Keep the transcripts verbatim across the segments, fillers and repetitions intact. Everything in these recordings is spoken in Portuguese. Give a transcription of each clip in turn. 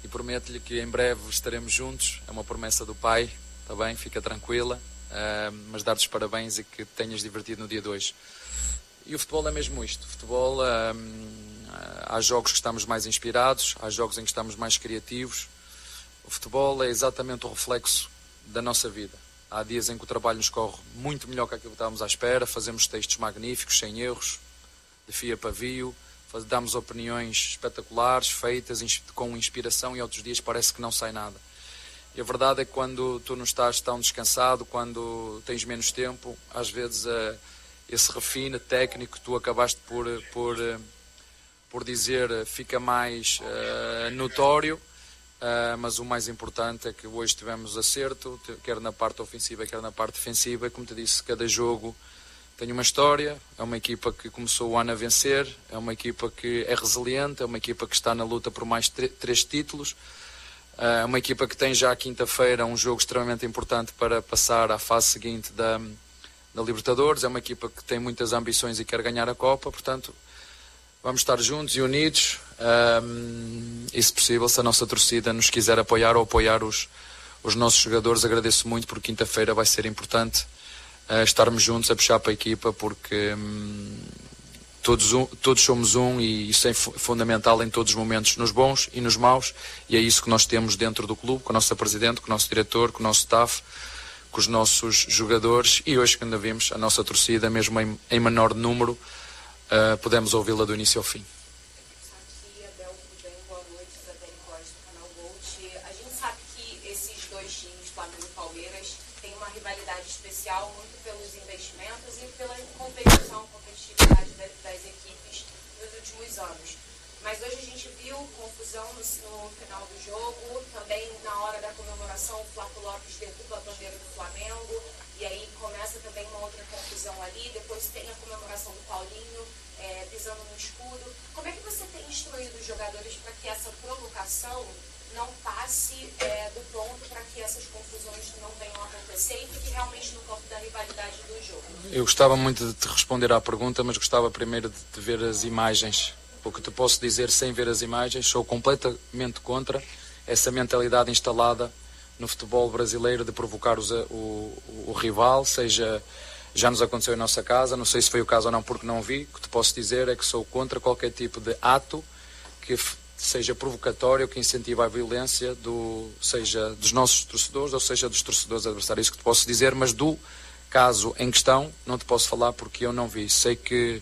e prometo-lhe que em breve estaremos juntos. É uma promessa do pai, está bem? Fica tranquila, uh, mas dar-te os parabéns e que tenhas divertido no dia de hoje. E o futebol é mesmo isto. O futebol, uh, há jogos que estamos mais inspirados, há jogos em que estamos mais criativos. O futebol é exatamente o reflexo da nossa vida. Há dias em que o trabalho nos corre muito melhor que aquilo que estávamos à espera, fazemos textos magníficos, sem erros, de fio a pavio, damos opiniões espetaculares, feitas com inspiração, e outros dias parece que não sai nada. E a verdade é que quando tu não estás tão descansado, quando tens menos tempo, às vezes uh, esse refine técnico que tu acabaste por, por, uh, por dizer uh, fica mais uh, notório. Uh, mas o mais importante é que hoje tivemos acerto, quer na parte ofensiva, quer na parte defensiva, e como te disse, cada jogo tem uma história. É uma equipa que começou o ano a vencer, é uma equipa que é resiliente, é uma equipa que está na luta por mais tre- três títulos, é uma equipa que tem já quinta-feira um jogo extremamente importante para passar à fase seguinte da, da Libertadores, é uma equipa que tem muitas ambições e quer ganhar a Copa, portanto vamos estar juntos e unidos, um, e se possível, se a nossa torcida nos quiser apoiar ou apoiar os, os nossos jogadores, agradeço muito, porque quinta-feira vai ser importante uh, estarmos juntos a puxar para a equipa, porque um, todos, um, todos somos um, e isso é fundamental em todos os momentos, nos bons e nos maus, e é isso que nós temos dentro do clube, com a nossa presidente, com o nosso diretor, com o nosso staff, com os nossos jogadores, e hoje que ainda vimos a nossa torcida, mesmo em, em menor número, Uh, podemos ouvi-la do início ao fim. Aqui, Abel, tudo bem? Boa noite, Isabelle Costa, do canal Gold. A gente sabe que esses dois times, Flamengo e Palmeiras, têm uma rivalidade especial, muito pelos investimentos e pela competição, competitividade das, das equipes nos últimos anos. Mas hoje a gente viu confusão no, no final do jogo, também na hora da comemoração, o Flávio Lopes derruba a bandeira do Flamengo, e aí começa também uma outra confusão ali, depois tem a comemoração do Paulinho, é, pisando no escudo. Como é que você tem instruído os jogadores para que essa provocação não passe é, do ponto, para que essas confusões não venham a acontecer e fique realmente no campo da rivalidade do jogo? Eu gostava muito de te responder à pergunta, mas gostava primeiro de te ver as imagens. O que te posso dizer sem ver as imagens, sou completamente contra essa mentalidade instalada no futebol brasileiro de provocar os, o, o, o rival, seja, já nos aconteceu em nossa casa, não sei se foi o caso ou não porque não vi. O que te posso dizer é que sou contra qualquer tipo de ato que f- seja provocatório, que incentive a violência, do, seja dos nossos torcedores ou seja dos torcedores adversários. Isso que te posso dizer, mas do caso em questão não te posso falar porque eu não vi. Sei que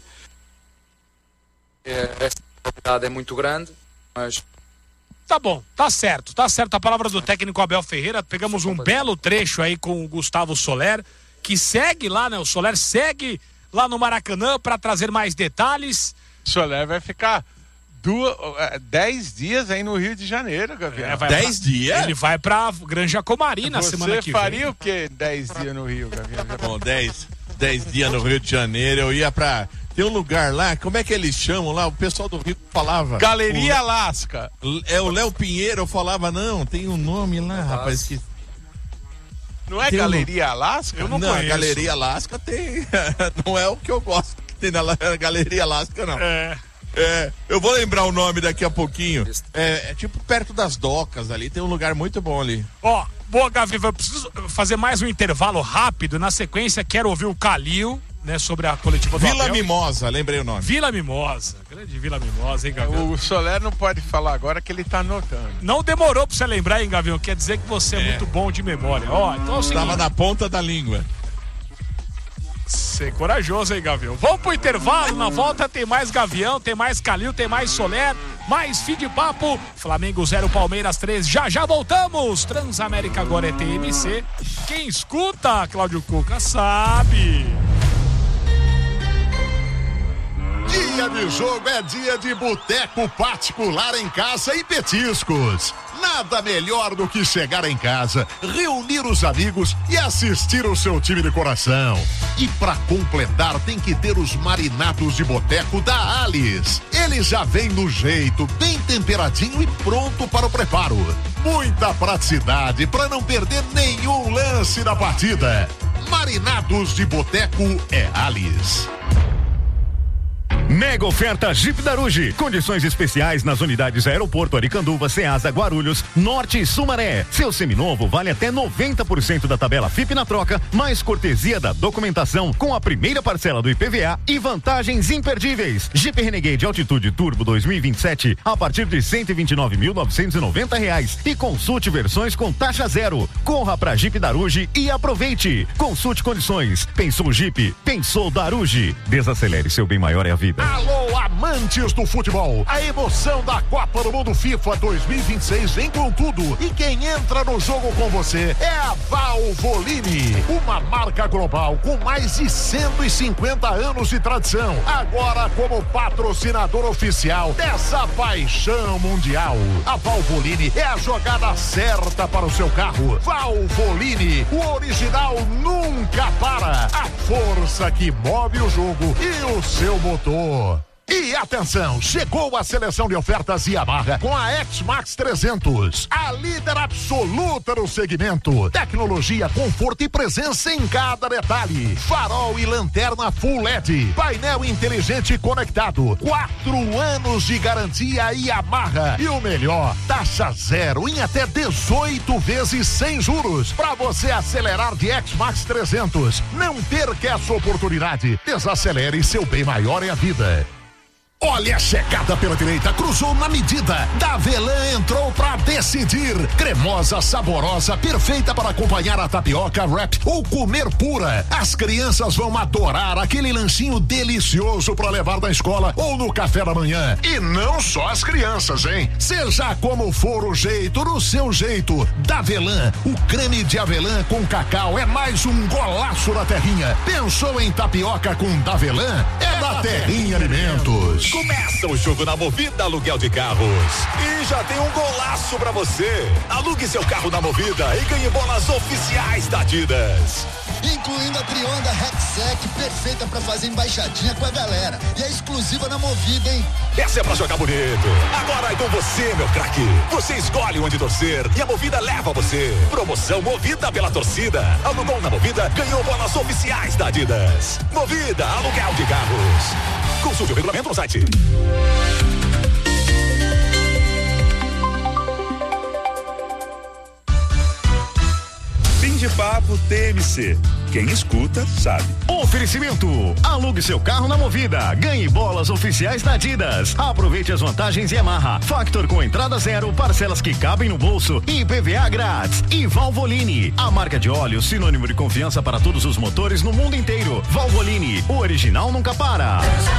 é, essa probabilidade é muito grande, mas... Tá bom, tá certo, tá certo. A palavra do técnico Abel Ferreira. Pegamos um belo trecho aí com o Gustavo Soler, que segue lá, né? O Soler segue lá no Maracanã para trazer mais detalhes. Soler vai ficar duas, dez dias aí no Rio de Janeiro, Gabriel. É, vai dez pra, dias? Ele vai pra Granja Comari na Você semana que vem. Você faria o quê dez dias no Rio, Gabriel? Bom, dez dias no Rio de Janeiro, eu ia pra... Tem um lugar lá, como é que eles chamam lá? O pessoal do Rio falava. Galeria o, Alasca. É o Léo Pinheiro, eu falava, não, tem um nome lá, rapaz, que... Não é tem Galeria um... Alasca? Eu não, não conheço. Galeria Alasca tem... Não é o que eu gosto que tem na Galeria Alasca, não. É... É, eu vou lembrar o nome daqui a pouquinho. É, é tipo perto das docas ali, tem um lugar muito bom ali. Ó, boa, Gaviva, eu preciso fazer mais um intervalo rápido. Na sequência, quero ouvir o Calil, né, sobre a coletiva do Vila Abel. Mimosa, lembrei o nome. Vila Mimosa, grande Vila Mimosa, hein, Gavião? O Soler não pode falar agora que ele tá anotando. Não demorou pra você lembrar, hein, Gavião? Quer dizer que você é, é. muito bom de memória. Ó, então é o seguinte... Tava na ponta da língua. Ser corajoso, hein, Gavião? Vamos pro intervalo, na volta tem mais Gavião, tem mais Calil, tem mais Soler, mais fim de papo. Flamengo zero, Palmeiras três, já já voltamos. Transamérica agora é T M C. Quem escuta, Cláudio Cuca, sabe. Dia de jogo é dia de boteco particular em casa e petiscos. Nada melhor do que chegar em casa, reunir os amigos e assistir o seu time de coração. E pra completar tem que ter os marinados de boteco da Alice. Ele já vem no jeito, bem temperadinho e pronto para o preparo. Muita praticidade para não perder nenhum lance da partida. Marinados de boteco é Alice. Mega oferta Jeep Daruge. Condições especiais nas unidades Aeroporto, Aricanduva, Ceasa, Guarulhos, Norte e Sumaré. Seu seminovo vale até noventa por cento da tabela F I P na troca, mais cortesia da documentação com a primeira parcela do I P V A e vantagens imperdíveis. Jeep Renegade Altitude Turbo dois mil e vinte e sete a partir de cento e vinte e nove mil novecentos e noventa reais e consulte versões com taxa zero. Corra pra Jeep Daruge e aproveite. Consulte condições. Pensou Jeep? Pensou Daruge. Desacelere, seu bem maior é a vida. Alô, amantes do futebol. A emoção da Copa do Mundo FIFA dois mil e vinte e seis vem com tudo. E quem entra no jogo com você é a Valvoline, uma marca global com mais de cento e cinquenta anos de tradição. Agora como patrocinador oficial dessa paixão mundial. A Valvoline é a jogada certa para o seu carro. Valvoline, o original nunca para. A força que move o jogo e o seu motor. E atenção, chegou a seleção de ofertas Yamaha com a X-Max trezentos, a líder absoluta no segmento. Tecnologia, conforto e presença em cada detalhe. Farol e lanterna Full L E D, painel inteligente conectado, quatro anos de garantia Yamaha. E o melhor, taxa zero em até dezoito vezes sem juros, para você acelerar de X-Max trezentos. Não perca essa oportunidade. Desacelere, seu bem maior é a vida. Olha a chegada pela direita, cruzou na medida. Davelan entrou pra decidir. Cremosa, saborosa, perfeita para acompanhar a tapioca, wrap ou comer pura. As crianças vão adorar aquele lanchinho delicioso para levar na escola ou no café da manhã. E não só as crianças, hein? Seja como for o jeito, no seu jeito. Davelan, o creme de avelã com cacau é mais um golaço da Terrinha. Pensou em tapioca com Davelan? É da Terrinha Alimentos. Começa o jogo na Movida Aluguel de Carros. E já tem um golaço pra você. Alugue seu carro na Movida e ganhe bolas oficiais da Adidas. Incluindo a Trionda Rexec, perfeita pra fazer embaixadinha com a galera. E é exclusiva na Movida, hein? Essa é pra jogar bonito. Agora é com você, meu craque. Você escolhe onde torcer e a Movida leva você. Promoção Movida pela torcida. Alugou na Movida, ganhou bolas oficiais da Adidas. Movida Aluguel de Carros. Consulte o regulamento no site. Fim de papo T M C. Quem escuta, sabe. Oferecimento. Alugue seu carro na Movida. Ganhe bolas oficiais da Adidas. Aproveite as vantagens Yamaha. Factor com entrada zero, parcelas que cabem no bolso e I P V A grátis. E Valvoline, a marca de óleo sinônimo de confiança para todos os motores no mundo inteiro. Valvoline, o original nunca para.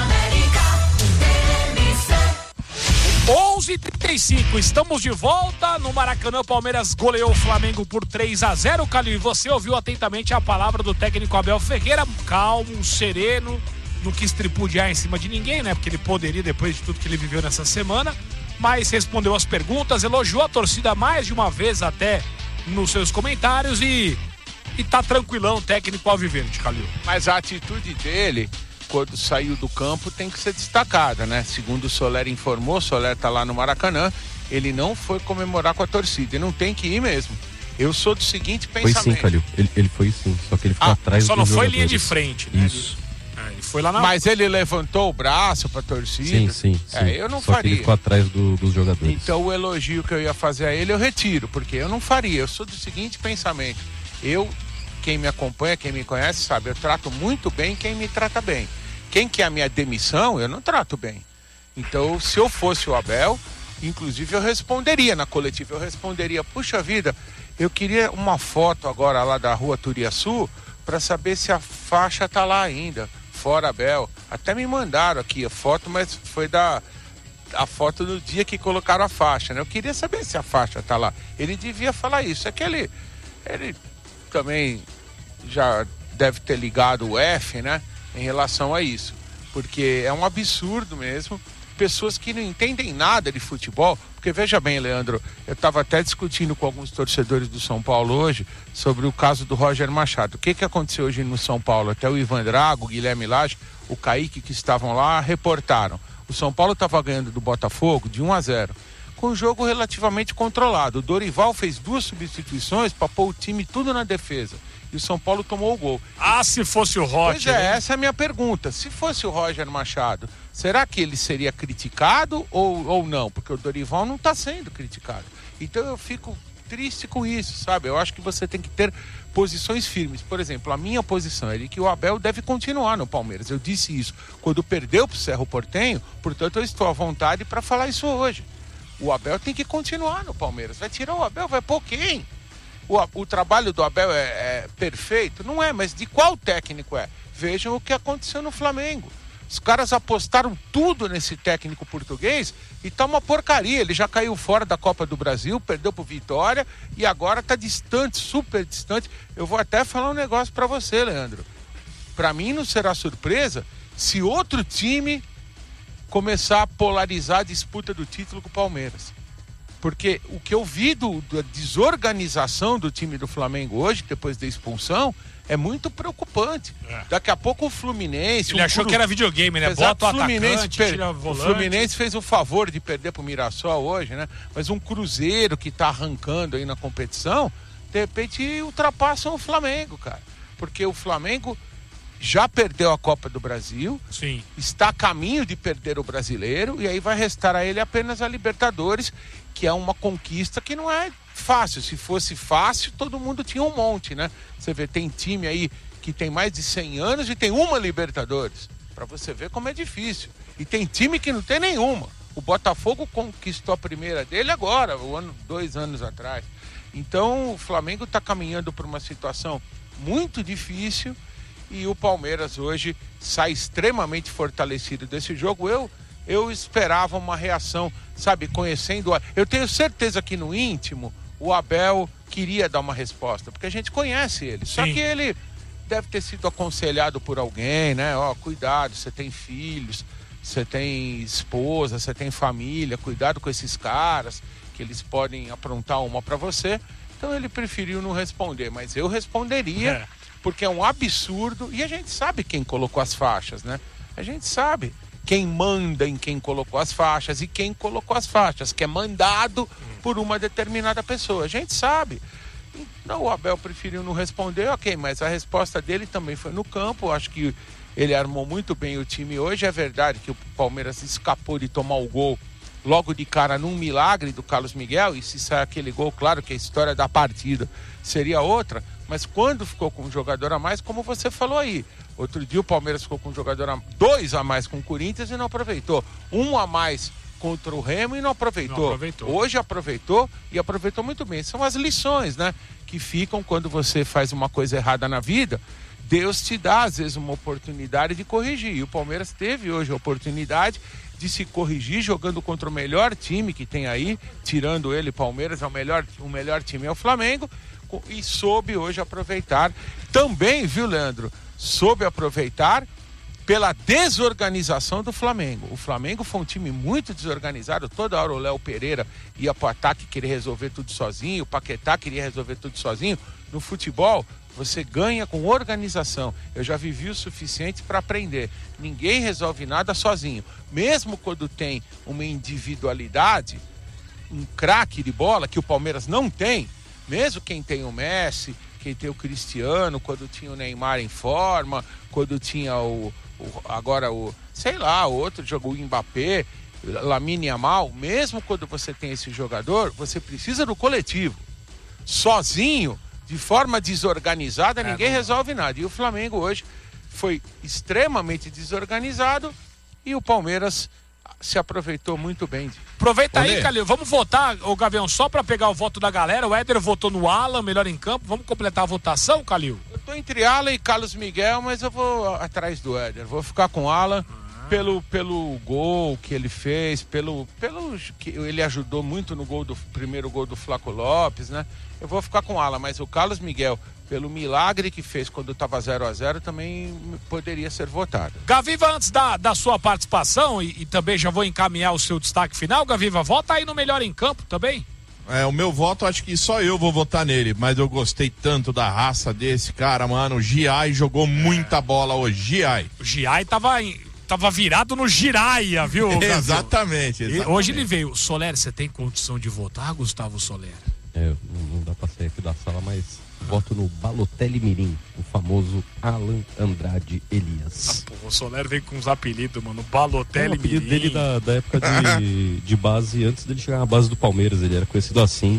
onze e trinta e cinco, estamos de volta no Maracanã. Palmeiras goleou o Flamengo por três a zero. Calil, você ouviu atentamente a palavra do técnico Abel Ferreira, calmo, sereno, não quis tripudiar em cima de ninguém, né? Porque ele poderia, depois de tudo que ele viveu nessa semana, mas respondeu as perguntas, elogiou a torcida mais de uma vez até nos seus comentários e, e tá tranquilão o técnico alviverde, Calil. Mas a atitude dele, quando saiu do campo, tem que ser destacada, né? Segundo o Soler informou, o Soler tá lá no Maracanã, ele não foi comemorar com a torcida, e não tem que ir mesmo. Eu sou do seguinte pensamento. Foi sim, Calil, ele, ele foi sim, só que ele ficou ah, atrás só dos não foi jogadores. linha de frente, né? Isso. Ele, ele foi lá na... Mas ele levantou o braço pra torcida. Sim, sim, sim. É, eu não só faria. Que ele ficou atrás do, dos jogadores. Então o elogio que eu ia fazer a ele, eu retiro, porque eu não faria. Eu sou do seguinte pensamento. Eu, quem me acompanha, quem me conhece, sabe, eu trato muito bem quem me trata bem. Quem quer a minha demissão, eu não trato bem. Então, se eu fosse o Abel, inclusive eu responderia na coletiva, eu responderia, puxa vida, eu queria uma foto agora lá da rua Turiaçu para saber se a faixa tá lá ainda, fora Abel. Até me mandaram aqui a foto, mas foi da a foto do dia que colocaram a faixa, né? Eu queria saber se a faixa tá lá. Ele devia falar isso. É que ele, ele também já deve ter ligado o F, né? Em relação a isso, porque é um absurdo mesmo, pessoas que não entendem nada de futebol, porque veja bem, Leandro, eu estava até discutindo com alguns torcedores do São Paulo hoje sobre o caso do Roger Machado. O que que aconteceu hoje no São Paulo? Até o Ivan Drago, o Guilherme Lage, o Kaique que estavam lá reportaram. O São Paulo estava ganhando do Botafogo de um a zero. com o jogo relativamente controlado. O Dorival fez duas substituições para pôr o time tudo na defesa. E o São Paulo tomou o gol. Ah, se fosse o Roger. Pois é, hein? essa é a minha pergunta. Se fosse o Roger Machado, será que ele seria criticado ou, ou não? Porque o Dorival não está sendo criticado. Então eu fico triste com isso, sabe? Eu acho que você tem que ter posições firmes. Por exemplo, a minha posição é de que o Abel deve continuar no Palmeiras. Eu disse isso quando perdeu para o Cerro Porteño, portanto eu estou à vontade para falar isso hoje. O Abel tem que continuar no Palmeiras. Vai tirar o Abel, vai pôr quem? O, o trabalho do Abel é, é perfeito? Não é, mas de qual técnico é? Vejam o que aconteceu no Flamengo. Os caras apostaram tudo nesse técnico português e tá uma porcaria. Ele já caiu fora da Copa do Brasil, perdeu pro Vitória e agora tá distante, super distante. Eu vou até falar um negócio para você, Leandro. Para mim não será surpresa se outro time começar a polarizar a disputa do título com o Palmeiras. Porque o que eu vi do, da desorganização do time do Flamengo hoje, depois da expulsão, é muito preocupante. É. Daqui a pouco o Fluminense... Ele achou Cru... que era videogame, né? Exato, Bota o Fluminense atacante, per... tira o volante. O Fluminense fez o favor de perder pro Mirassol hoje, né? Mas um Cruzeiro que tá arrancando aí na competição, de repente ultrapassam o Flamengo, cara. Porque o Flamengo já perdeu a Copa do Brasil, sim, está a caminho de perder o Brasileiro, e aí vai restar a ele apenas a Libertadores, que é uma conquista que não é fácil. Se fosse fácil, todo mundo tinha um monte, né? Você vê, tem time aí que tem mais de cem anos e tem uma Libertadores, para você ver como é difícil. E tem time que não tem nenhuma. O Botafogo conquistou a primeira dele agora, o ano, dois anos atrás. Então o Flamengo está caminhando por uma situação muito difícil, e o Palmeiras hoje sai extremamente fortalecido desse jogo. Eu, eu esperava uma reação, sabe, conhecendo... A... Eu tenho certeza que no íntimo o Abel queria dar uma resposta, porque a gente conhece ele. Sim. Só que ele deve ter sido aconselhado por alguém, né? Ó, cuidado, você tem filhos, você tem esposa, você tem família, cuidado com esses caras, que eles podem aprontar uma para você. Então ele preferiu não responder, mas eu responderia... É. Porque é um absurdo, e a gente sabe quem colocou as faixas, né? A gente sabe quem manda em quem colocou as faixas e quem colocou as faixas, que é mandado por uma determinada pessoa. A gente sabe. Então o Abel preferiu não responder, ok, mas a resposta dele também foi no campo. Acho que ele armou muito bem o time hoje. É verdade que o Palmeiras escapou de tomar o gol logo de cara num milagre do Carlos Miguel, e se sair aquele gol, claro que a história da partida seria outra. Mas quando ficou com um jogador a mais, como você falou aí, outro dia o Palmeiras ficou com um jogador a dois a mais com o Corinthians e não aproveitou. Um a mais contra o Remo e não aproveitou. Não aproveitou. Hoje aproveitou e aproveitou muito bem. São as lições, né? Que ficam quando você faz uma coisa errada na vida. Deus te dá, às vezes, uma oportunidade de corrigir. E o Palmeiras teve hoje a oportunidade de se corrigir jogando contra o melhor time que tem aí, tirando ele, Palmeiras, é o melhor, o melhor time é o Flamengo. E soube hoje aproveitar também, viu, Leandro? Soube aproveitar pela desorganização do Flamengo. O Flamengo foi um time muito desorganizado. Toda hora o Léo Pereira ia pro ataque, queria resolver tudo sozinho, o Paquetá queria resolver tudo sozinho. No futebol, você ganha com organização. Eu já vivi o suficiente para aprender. Ninguém resolve nada sozinho. Mesmo quando tem uma individualidade, um craque de bola, que o Palmeiras não tem, mesmo quem tem o Messi, quem tem o Cristiano, quando tinha o Neymar em forma, quando tinha o, o agora o, sei lá, o outro jogou o Mbappé, Lamine Yamal, mesmo quando você tem esse jogador, você precisa do coletivo. Sozinho, de forma desorganizada, é, ninguém não... resolve nada. E o Flamengo hoje foi extremamente desorganizado e o Palmeiras se aproveitou muito bem. Aproveita aí, Calil. Vamos votar, o Gavião, só para pegar o voto da galera. O Éder votou no Alan, melhor em campo. Vamos completar a votação, Calil? Eu tô entre Alan e Carlos Miguel, mas eu vou atrás do Éder. Vou ficar com o Alan uhum. pelo, pelo gol que ele fez, pelo, pelo que ele ajudou muito no gol do primeiro gol do Flaco Lopes, né? Eu vou ficar com o Alan, mas o Carlos Miguel, pelo milagre que fez quando estava zero a zero, também poderia ser votado. Gaviva, antes da, da sua participação, e, e também já vou encaminhar o seu destaque final, Gaviva, vota aí no melhor em campo também. É, o meu voto, acho que só eu vou votar nele, mas eu gostei tanto da raça desse cara, mano. O Giai jogou muita bola hoje, Giai. O Giai tava em... tava virado no Giraia, viu? Exatamente, exatamente. Hoje ele veio. Soler, você tem condição de votar, Gustavo Soler? É, não, não dá pra sair aqui da sala, mas voto no Balotelli Mirim, o famoso Alan Andrade Elias. Ah, pô, o Soler vem com uns apelidos, mano. Balotelli É o apelido Mirim. dele da, da época de, de base, antes dele chegar na base do Palmeiras, ele era conhecido assim,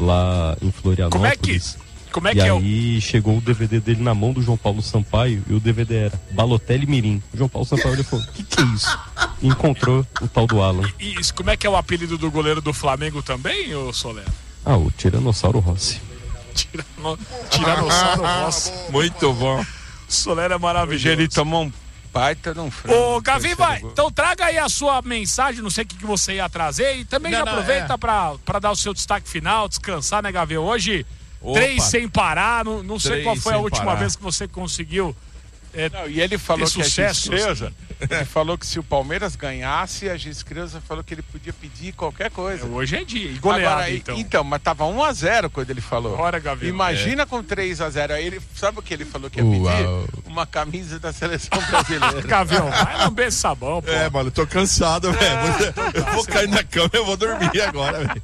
lá em Florianópolis. Como é que, como é e que é o... aí chegou o D V D dele na mão do João Paulo Sampaio e o D V D era Balotelli Mirim. O João Paulo Sampaio ele falou, o que que é isso? E encontrou o tal do Alan. E, e como é que é o apelido do goleiro do Flamengo também, ô Soler? Ah, o Tiranossauro Rossi. Tirano... Tiranossauro Rossi. Muito bom. Soler é maravilhoso. Ele tomou um baita num frango. Ô, Gavi, vai. Então traga aí a sua mensagem, não sei o que, que você ia trazer. E também Não, já não, aproveita é. pra, pra dar o seu destaque final, descansar, né, Gavi? Hoje, Opa. três sem parar. Não, não sei Três qual foi a sem última parar. vez que você conseguiu. É, Não, e ele falou ter que sucesso. a Giz-Creuza, ele falou que se o Palmeiras ganhasse, a Giz-Creuza falou que ele podia pedir qualquer coisa. Hoje é dia. E goleada, Agora, então. então, mas tava um a zero quando ele falou. Bora, Gavi. Imagina com três a zero. Aí ele, sabe o que ele falou que ia pedir? Uau. Uma camisa da seleção brasileira. Gavião, vai lamber esse sabão, pô. É, mano, eu tô cansado, velho. Eu vou cair na cama, eu vou dormir agora, velho.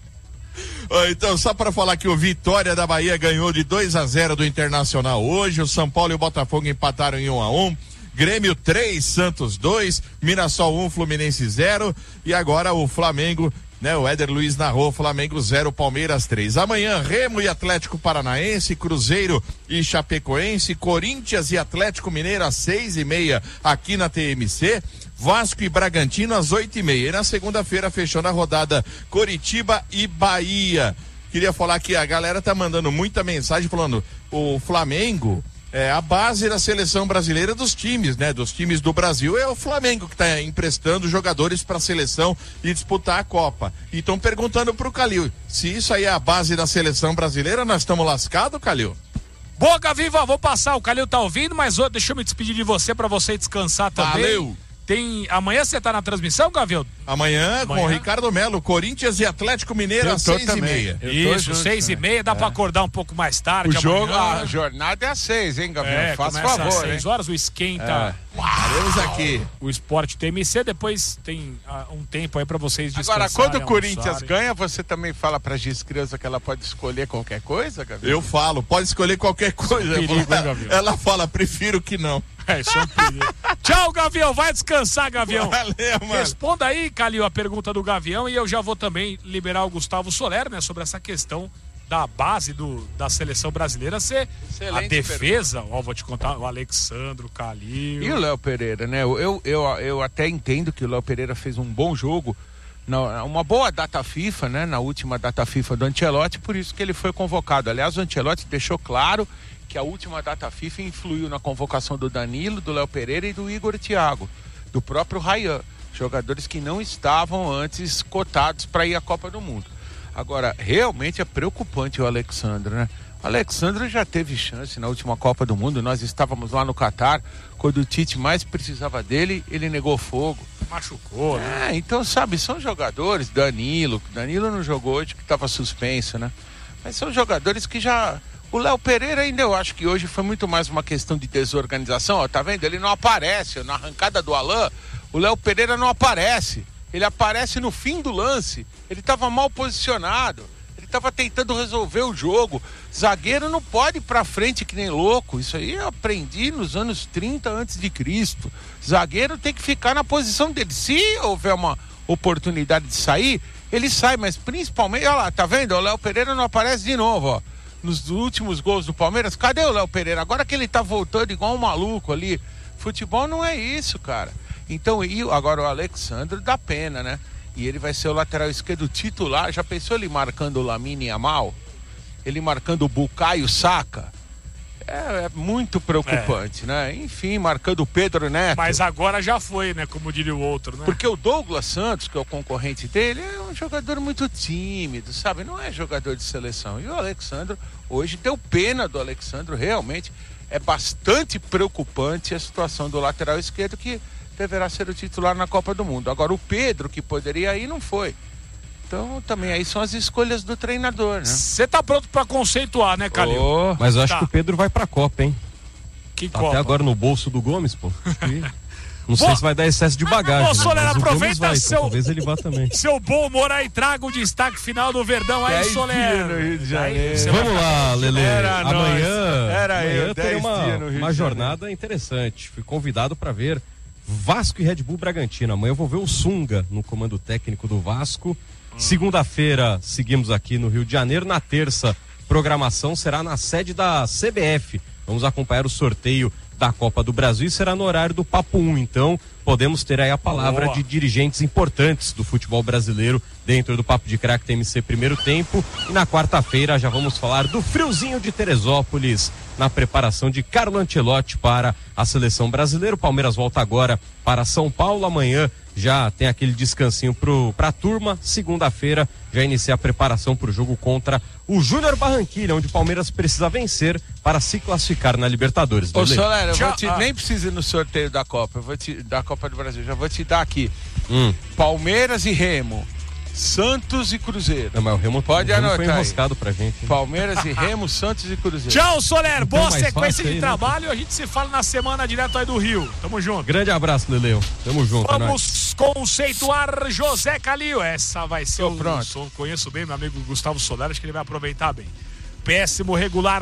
Ó, então, só para falar que o Vitória da Bahia ganhou de dois a zero do Internacional hoje. O São Paulo e o Botafogo empataram em um a um. Grêmio três, Santos dois, Mirassol um, Fluminense zero. E agora o Flamengo, né? O Éder Luiz narrou, Flamengo zero, Palmeiras três. Amanhã, Remo e Atlético Paranaense, Cruzeiro e Chapecoense, Corinthians e Atlético Mineiro às seis e meia aqui na T M C. Vasco e Bragantino às oito e meia. E na segunda-feira, fechando a rodada, Coritiba e Bahia. Queria falar que a galera tá mandando muita mensagem falando, o Flamengo é a base da seleção brasileira dos times, né? Dos times do Brasil. É o Flamengo que tá emprestando jogadores para a seleção e disputar a Copa. E estão perguntando pro Calil, se isso aí é a base da seleção brasileira, nós estamos lascados, Calil? Boa, Gaviva, vou passar. O Calil tá ouvindo, mas ô, deixa eu me despedir de você pra você descansar também. Valeu! Tem... Amanhã você tá na transmissão, Gavião? Amanhã, Amanhã? com o Ricardo Melo, Corinthians e Atlético Mineiro Eu às tô seis e também. meia. Eu tô Isso, junto, seis e né? meia, dá É. pra acordar um pouco mais tarde. O jogo, amanhã. a jornada é às seis, hein, Gabriel? É, Faz começa favor, às seis hein? horas, o esquenta. Estaremos aqui. O Esporte T M C, depois tem ah, um tempo aí pra vocês Agora, descansarem. quando o Corinthians almoçarem. ganha, você também fala pra Giz-Creuza que ela pode escolher qualquer coisa, Gabriel? Eu falo, pode escolher qualquer coisa. perigo, hein, Gavião? Ela fala, prefiro que não. É, isso é um perigo. Tchau, Gavião. Vai descansar, Gavião. Valeu, mano. Responda aí, Calil, a pergunta do Gavião e eu já vou também liberar o Gustavo Soler, né, sobre essa questão da base do, da seleção brasileira ser Excelente a defesa. Ó, vou te contar, o Alexandro, o Calil. E o Léo Pereira, né? Eu, eu, eu, eu até entendo que o Léo Pereira fez um bom jogo, na, uma boa data FIFA, né? Na última data FIFA do Ancelotti, por isso que ele foi convocado. Aliás, o Ancelotti deixou claro que a última data FIFA influiu na convocação do Danilo, do Léo Pereira e do Igor Thiago, do próprio Ryan, jogadores que não estavam antes cotados para ir à Copa do Mundo. Agora, realmente é preocupante o Alexandre, né? O Alexandre já teve chance na última Copa do Mundo, nós estávamos lá no Catar, quando o Tite mais precisava dele, ele negou fogo. Machucou, né? É, então, sabe, são jogadores, Danilo, Danilo não jogou hoje porque estava suspenso, né? Mas são jogadores que já... O Léo Pereira ainda eu acho que hoje foi muito mais uma questão de desorganização, ó, tá vendo? Ele não aparece, na arrancada do Alain, o Léo Pereira não aparece, ele aparece no fim do lance, ele estava mal posicionado, ele estava tentando resolver o jogo, zagueiro não pode ir pra frente que nem louco, isso aí eu aprendi nos anos trinta antes de Cristo, zagueiro tem que ficar na posição dele, se houver uma oportunidade de sair, ele sai, mas principalmente, olha lá, tá vendo? O Léo Pereira não aparece de novo, ó. Nos últimos gols do Palmeiras, cadê o Léo Pereira? Agora que ele tá voltando igual um maluco ali. Futebol não é isso, cara. Então, e agora o Alexandre dá pena, né? E ele vai ser o lateral esquerdo titular. Já pensou ele marcando o Lamine Yamal? Ele marcando o Bukayo Saka? É, é muito preocupante, é. né? Enfim, marcando o Pedro Neto. Mas agora já foi, né? Como diria o outro, né? Porque o Douglas Santos, que é o concorrente dele, é um jogador muito tímido, sabe? Não é jogador de seleção. E o Alexandre, hoje deu pena do Alexandre, realmente é bastante preocupante a situação do lateral esquerdo, que deverá ser o titular na Copa do Mundo. Agora o Pedro, que poderia ir, não foi. Então, também aí são as escolhas do treinador, né? Você tá pronto pra conceituar, né, Calil? Oh, Mas eu acho tá. que o Pedro vai pra Copa, hein? Que Tá Copa? até agora no bolso do Gomes, pô. Não sei se vai dar excesso de bagagem. Ô, Soler, né? aproveita vai, seu, talvez ele vá também. seu bom humor aí, traga o destaque final do Verdão aí, dez Soler. dias no Rio de Janeiro. Aí, Vamos lá, Lele. Era Amanhã, nós. Era amanhã eu, tem dez uma, dias no Rio uma de jornada interessante. Fui convidado para ver Vasco e Red Bull Bragantino. Amanhã eu vou ver o Sunga no comando técnico do Vasco. Segunda-feira seguimos aqui no Rio de Janeiro. Na terça, programação será na sede da C B F. Vamos acompanhar o sorteio da Copa do Brasil e será no horário do Papo um. Então, podemos ter aí a palavra Boa. de dirigentes importantes do futebol brasileiro dentro do Papo de Craque T M C primeiro tempo. E na quarta-feira já vamos falar do friozinho de Teresópolis na preparação de Carlo Ancelotti para a seleção brasileira. O Palmeiras volta agora para São Paulo. Amanhã já tem aquele descansinho para a turma. Segunda-feira já inicia a preparação para o jogo contra o Júnior Barranquilla, onde o Palmeiras precisa vencer para se classificar na Libertadores. Ô, Soler, eu Tchau. vou te, Ah. nem precisa ir no sorteio da Copa, eu vou te, da Copa do Brasil, já vou te dar aqui. Hum. Palmeiras e Remo, Santos e Cruzeiro. Não, mas o Remo, Pode o Remo anotar foi aí. enroscado pra gente. hein? Palmeiras e Remo, Santos e Cruzeiro. Tchau, Soler. Então, Boa mais sequência fácil de aí, né? trabalho. A gente se fala na semana direto aí do Rio. Tamo junto. Grande abraço, Leleu. Tamo junto. é nóis. Vamos conceituar José Calil. Essa vai ser Tô o pronto. som. Conheço bem meu amigo Gustavo Soler, acho que ele vai aproveitar bem. Péssimo, regular.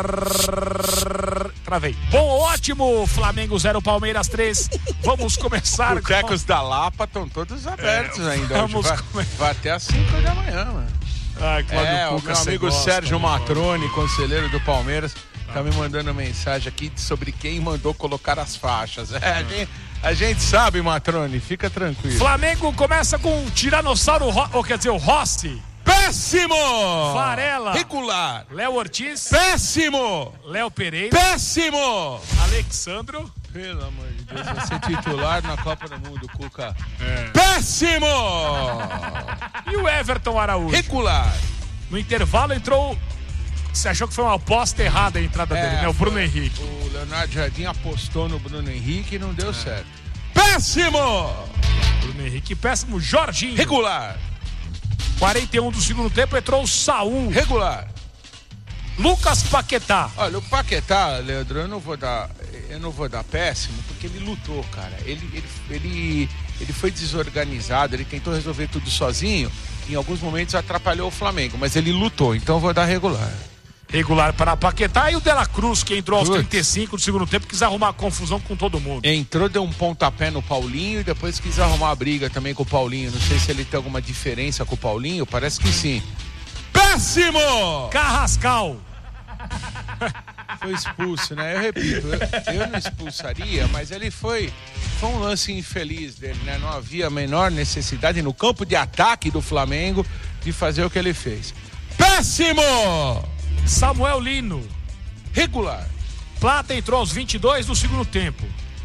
Travei. Bom, ótimo. Flamengo zero, Palmeiras três. Vamos começar. Os tecos da Lapa estão todos abertos É, ainda. Hoje vamos vai, come- vai até às cinco da manhã, mano. Ai, Cláudio É, o Cuca, meu você amigo gosta, Sérgio né? Matrone, conselheiro do Palmeiras, tá me mandando mensagem aqui sobre quem mandou colocar as faixas. É, a, gente, a gente sabe, Matrone, fica tranquilo. Flamengo começa com o Tiranossauro, Ro... ou quer dizer, o Rossi. Péssimo! Varela. Regular! Léo Ortiz. Péssimo! Léo Pereira. Péssimo! Alexandro. Pelo amor de Deus, vai ser titular na Copa do Mundo, Cuca. É. Péssimo! E o Everton Araújo. Regular! No intervalo entrou. Você achou que foi uma aposta errada a entrada dele, né? O Bruno foi- Henrique. O Leonardo Jardim apostou no Bruno Henrique e não deu certo. Péssimo! Bruno Henrique, péssimo. Jorginho. Regular! quarenta e um do segundo tempo entrou o Saul. Regular! Lucas Paquetá. Olha, o Paquetá, Leandro, eu não vou dar, eu não vou dar péssimo, porque ele lutou, cara. Ele, ele, ele, ele foi desorganizado, ele tentou resolver tudo sozinho. Em alguns momentos atrapalhou o Flamengo, mas ele lutou, então eu vou dar regular. Regular para Paquetá. E o Dela Cruz, que entrou aos Putz. trinta e cinco do segundo tempo, quis arrumar confusão com todo mundo. Entrou, deu um pontapé no Paulinho e depois quis arrumar a briga também com o Paulinho. Não sei se ele tem alguma diferença com o Paulinho, parece que sim. Péssimo! Carrascal. Foi expulso, né? Eu repito, eu, eu não expulsaria, mas ele foi, foi um lance infeliz dele, né? Não havia a menor necessidade no campo de ataque do Flamengo de fazer o que ele fez. Péssimo! Samuel Lino. Regular. Plata entrou aos vinte e dois do segundo tempo.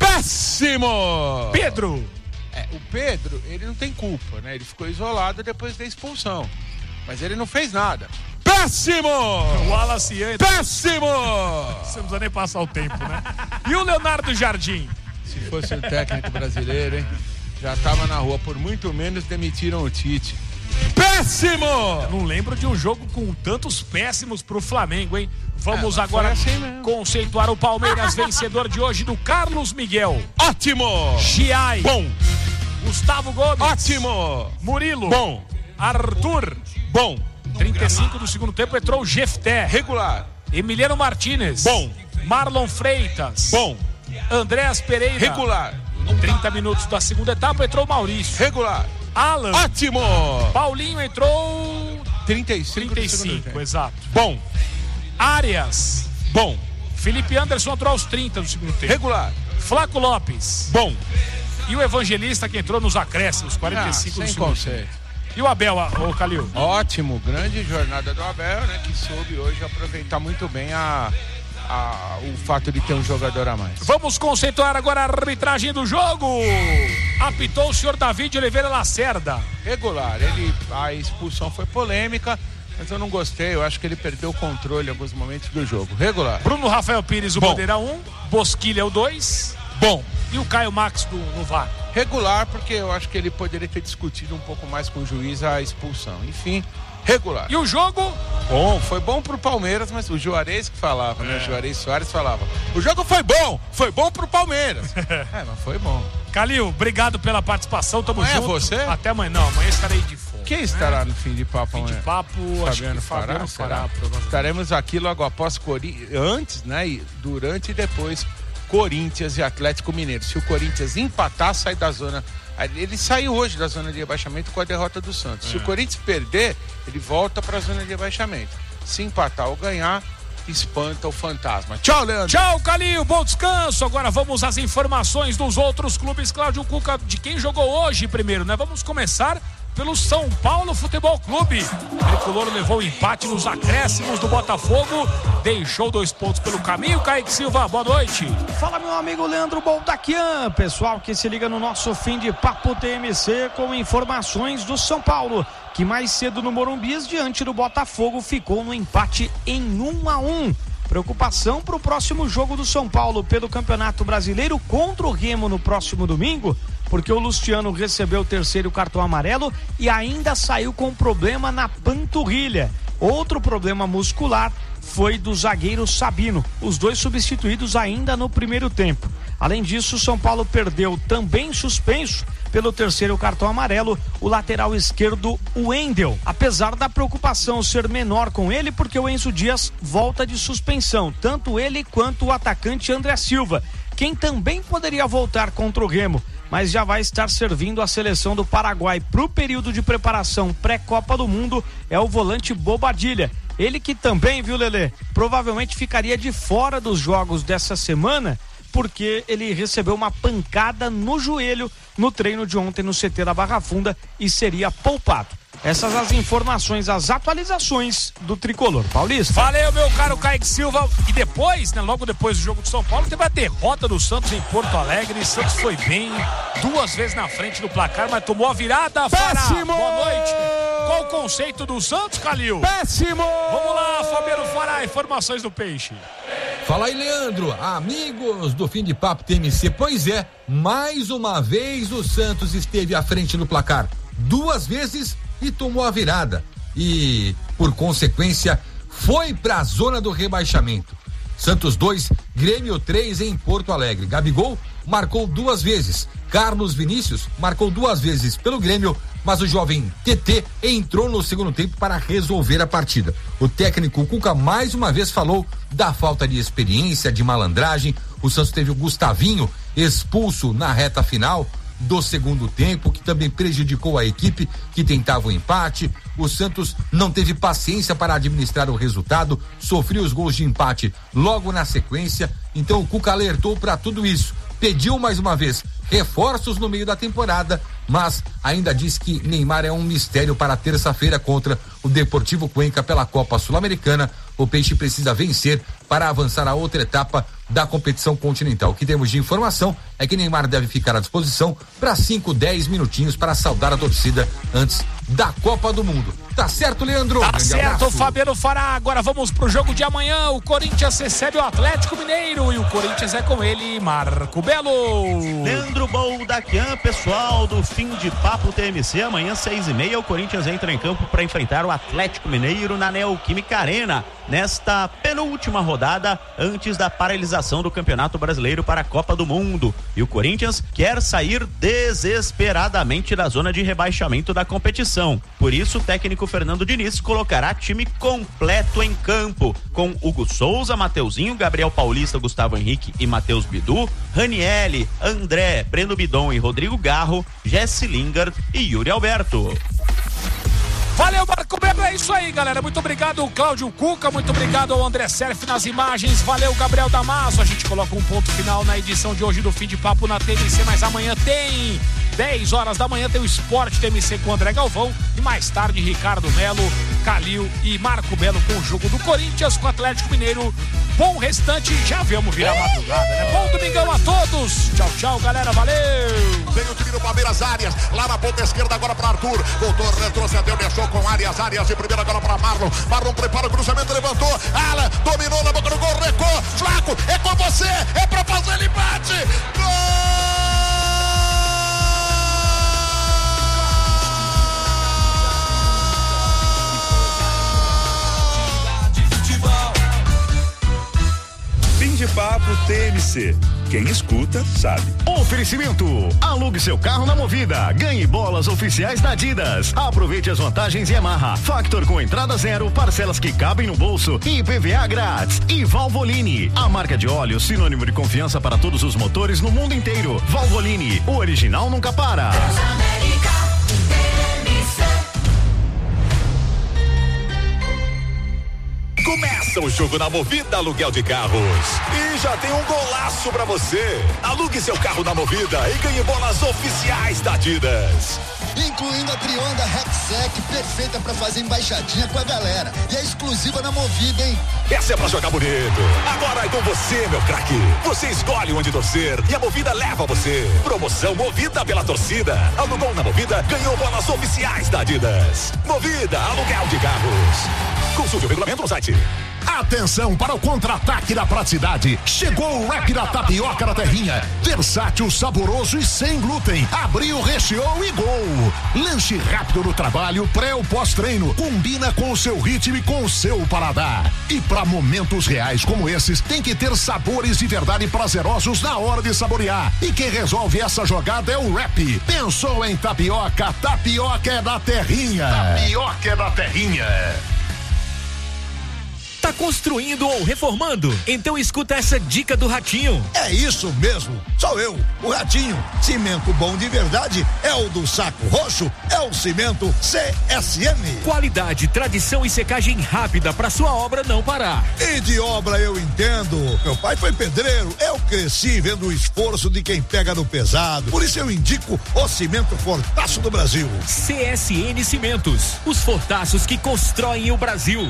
Péssimo! Pedro. É, o Pedro, ele não tem culpa, né? Ele ficou isolado depois da expulsão. Mas ele não fez nada. Péssimo! O Wallace entrou. Péssimo! Você não precisa nem passar o tempo, né? E o Leonardo Jardim. Se fosse um técnico brasileiro, hein? Já tava na rua. Por muito menos demitiram o Tite. Péssimo! Não lembro de um jogo com tantos péssimos pro Flamengo, hein? Vamos É, agora foi assim mesmo. conceituar o Palmeiras vencedor de hoje do Carlos Miguel. Ótimo! Chiai. Bom! Gustavo Gomes. Ótimo! Murilo. Bom! Arthur. Bom! trinta e cinco do segundo tempo entrou o Jefté. Regular! Emiliano Martinez. Bom! Marlon Freitas. Bom! Andréas Pereira. Regular! trinta minutos da segunda etapa entrou o Maurício. Regular! Alan. Ótimo! Paulinho entrou trinta e cinco trinta e do segundo cinco, tempo. exato. Bom! Arias. Bom! Felipe Anderson entrou aos trinta do segundo tempo. Regular! Flaco Lopes. Bom! E o Evangelista que entrou nos acréscimos, quarenta e cinco Ah, do sem segundo conceito. tempo. E o Abel, o Calil? Ótimo, grande jornada do Abel, né? Que soube hoje aproveitar muito bem a, a, o fato de ter um jogador a mais. Vamos conceituar agora a arbitragem do jogo. Apitou o senhor David Oliveira Lacerda. Regular, ele, a expulsão foi polêmica, mas eu não gostei, eu acho que ele perdeu o controle em alguns momentos do jogo. Regular. Bruno Rafael Pires, o Bom. bandeira um. Bosquilha, o dois. Bom. E o Caio Max do, no V A R. Regular, porque eu acho que ele poderia ter discutido um pouco mais com o juiz a expulsão. Enfim, regular. E o jogo? Bom, foi bom pro Palmeiras, mas o Juarez que falava, né? O Juarez Soares falava. O jogo foi bom, foi bom pro Palmeiras. É, mas foi bom. Calil, obrigado pela participação, tamo amanhã junto. É você? Até amanhã, não, amanhã estarei de fora. Quem estará no Fim de Papo Fim amanhã? de Papo, acho Fabiano que Fabiano Fará, Fará, provavelmente. Estaremos aqui logo após Corinthians, antes, né, e durante e depois Corinthians e Atlético Mineiro. Se o Corinthians empatar, sai da zona. Ele saiu hoje da zona de rebaixamento com a derrota do Santos. É. Se o Corinthians perder, ele volta para a zona de rebaixamento. Se empatar ou ganhar, espanta o fantasma. Tchau, Leandro. Tchau, Calil. Bom descanso. Agora vamos às informações dos outros clubes. Cláudio Cuca, de quem jogou hoje primeiro, né? Vamos começar pelo São Paulo Futebol Clube. O tricolor levou o empate nos acréscimos do Botafogo, deixou dois pontos pelo caminho. Kaique Silva, boa noite. Fala, meu amigo Leandro Boldaquian, pessoal que se liga no nosso Fim de Papo T M C com informações do São Paulo, que mais cedo no Morumbi, diante do Botafogo, ficou no empate em um a um. Preocupação para o próximo jogo do São Paulo pelo Campeonato Brasileiro contra o Remo no próximo domingo, porque o Luciano recebeu o terceiro cartão amarelo e ainda saiu com problema na panturrilha. Outro problema muscular foi do zagueiro Sabino, os dois substituídos ainda no primeiro tempo. Além disso, o São Paulo perdeu, também suspenso pelo terceiro cartão amarelo, o lateral esquerdo, o Wendel. Apesar da preocupação ser menor com ele, porque o Enzo Dias volta de suspensão, tanto ele quanto o atacante André Silva, quem também poderia voltar contra o Remo, mas já vai estar servindo a seleção do Paraguai para o período de preparação pré-Copa do Mundo, é o volante Bobadilha. Ele que também, viu, Lelê, provavelmente ficaria de fora dos jogos dessa semana, porque ele recebeu uma pancada no joelho no treino de ontem no C T da Barra Funda e seria poupado. Essas as informações, as atualizações do Tricolor Paulista. Valeu, meu caro Kaique Silva. E depois, né, logo depois do jogo do São Paulo, teve a derrota do Santos em Porto Alegre. Santos foi bem, duas vezes na frente do placar, mas tomou a virada. Péssimo! Fará, boa noite. Qual o conceito do Santos, Calil? Péssimo! Vamos lá, Fabiano Fará, informações do Peixe. Fala aí, Leandro, amigos do Fim de Papo T M C. Pois é, mais uma vez o Santos esteve à frente no placar, duas vezes, e tomou a virada. E, por consequência, foi para a zona do rebaixamento. Santos dois, Grêmio três em Porto Alegre. Gabigol marcou duas vezes. Carlos Vinícius marcou duas vezes pelo Grêmio, mas o jovem T T entrou no segundo tempo para resolver a partida. O técnico Cuca mais uma vez falou da falta de experiência, de malandragem. O Santos teve o Gustavinho expulso na reta final do segundo tempo, que também prejudicou a equipe que tentava o empate. O Santos não teve paciência para administrar o resultado, sofreu os gols de empate logo na sequência. Então o Cuca alertou para tudo isso, pediu mais uma vez reforços no meio da temporada, mas ainda diz que Neymar é um mistério para terça-feira contra o Deportivo Cuenca pela Copa Sul-Americana. O Peixe precisa vencer para avançar a outra etapa da competição continental. O que temos de informação é que Neymar deve ficar à disposição para cinco, dez minutinhos para saudar a torcida antes da Copa do Mundo. Tá certo, Leandro? Tá Grande certo, abraço. Fabiano Fará. Agora vamos pro jogo de amanhã. O Corinthians recebe o Atlético Mineiro e o Corinthians é com ele, Marco Belo. Leandro Boldaquian, pessoal do Fim de Papo T M C. Amanhã, seis e meia, o Corinthians entra em campo para enfrentar o Atlético Mineiro na Neoquímica Arena, nesta penúltima rodada antes da paralisação do Campeonato Brasileiro para a Copa do Mundo. E o Corinthians quer sair desesperadamente da zona de rebaixamento da competição. Por isso, o técnico Fernando Diniz colocará time completo em campo, com Hugo Souza, Mateuzinho, Gabriel Paulista, Gustavo Henrique e Matheus Bidu, Ranielli, André, Breno Bidon e Rodrigo Garro, Jesse Lingard e Yuri Alberto. Valeu, Marco Belo, é isso aí, galera. Muito obrigado, Cláudio Cuca. Muito obrigado ao André Serf nas imagens. Valeu, Gabriel Damaso. A gente coloca um ponto final na edição de hoje do Fim de Papo na T M C, mas amanhã tem dez horas da manhã, tem o Esporte T M C com o André Galvão e mais tarde Ricardo Melo, Calil e Marco Belo com o jogo do Corinthians com o Atlético Mineiro. Bom restante, já vamos virar madrugada, né? Bom domingão a todos. Tchau, tchau, galera. Valeu. Vem o time do Palmeiras, Arias, lá na ponta esquerda agora para Arthur. Voltou, retrocedeu, deixou com Arias, Arias de primeira agora para Marlon. Marlon prepara o cruzamento, levantou. Alan dominou na boca do gol, recuou. Flaco, é com você, é pra fazer, ele bate. Gol! Fim de Papo T M C. Quem escuta, sabe. Oferecimento. Alugue seu carro na Movida. Ganhe bolas oficiais da Adidas. Aproveite as vantagens Yamaha. Factor com entrada zero, parcelas que cabem no bolso e I P V A grátis. E Valvoline, a marca de óleo sinônimo de confiança para todos os motores no mundo inteiro. Valvoline, o original nunca para. Começa o jogo na Movida Aluguel de Carros. E já tem um golaço pra você. Alugue seu carro na Movida e ganhe bolas oficiais da Adidas. Incluindo a Trionda Rexec, perfeita pra fazer embaixadinha com a galera. E é exclusiva na Movida, hein? Essa é pra jogar bonito. Agora é com você, meu craque. Você escolhe onde torcer e a Movida leva você. Promoção Movida pela torcida. Alugou na Movida, ganhou bolas oficiais da Adidas. Movida Aluguel de Carros. Consulte o regulamento no site. Atenção para o contra-ataque da praticidade. Chegou o Wrap da Tapioca da Terrinha. Versátil, saboroso e sem glúten. Abriu, recheou e gol. Lanche rápido no trabalho, pré ou pós-treino. Combina com o seu ritmo e com o seu paladar. E para momentos reais como esses, tem que ter sabores de verdade prazerosos na hora de saborear. E quem resolve essa jogada é o Wrap. Pensou em tapioca? Tapioca é da Terrinha. Tapioca é da Terrinha. Tá construindo ou reformando? Então escuta essa dica do Ratinho. É isso mesmo, sou eu, o Ratinho. Cimento bom de verdade é o do Saco Roxo, é o Cimento C S M. Qualidade, tradição e secagem rápida para sua obra não parar. E de obra eu entendo. Meu pai foi pedreiro, eu cresci vendo o esforço de quem pega no pesado. Por isso eu indico o Cimento Fortaço do Brasil. C S N Cimentos, os fortaços que constroem o Brasil.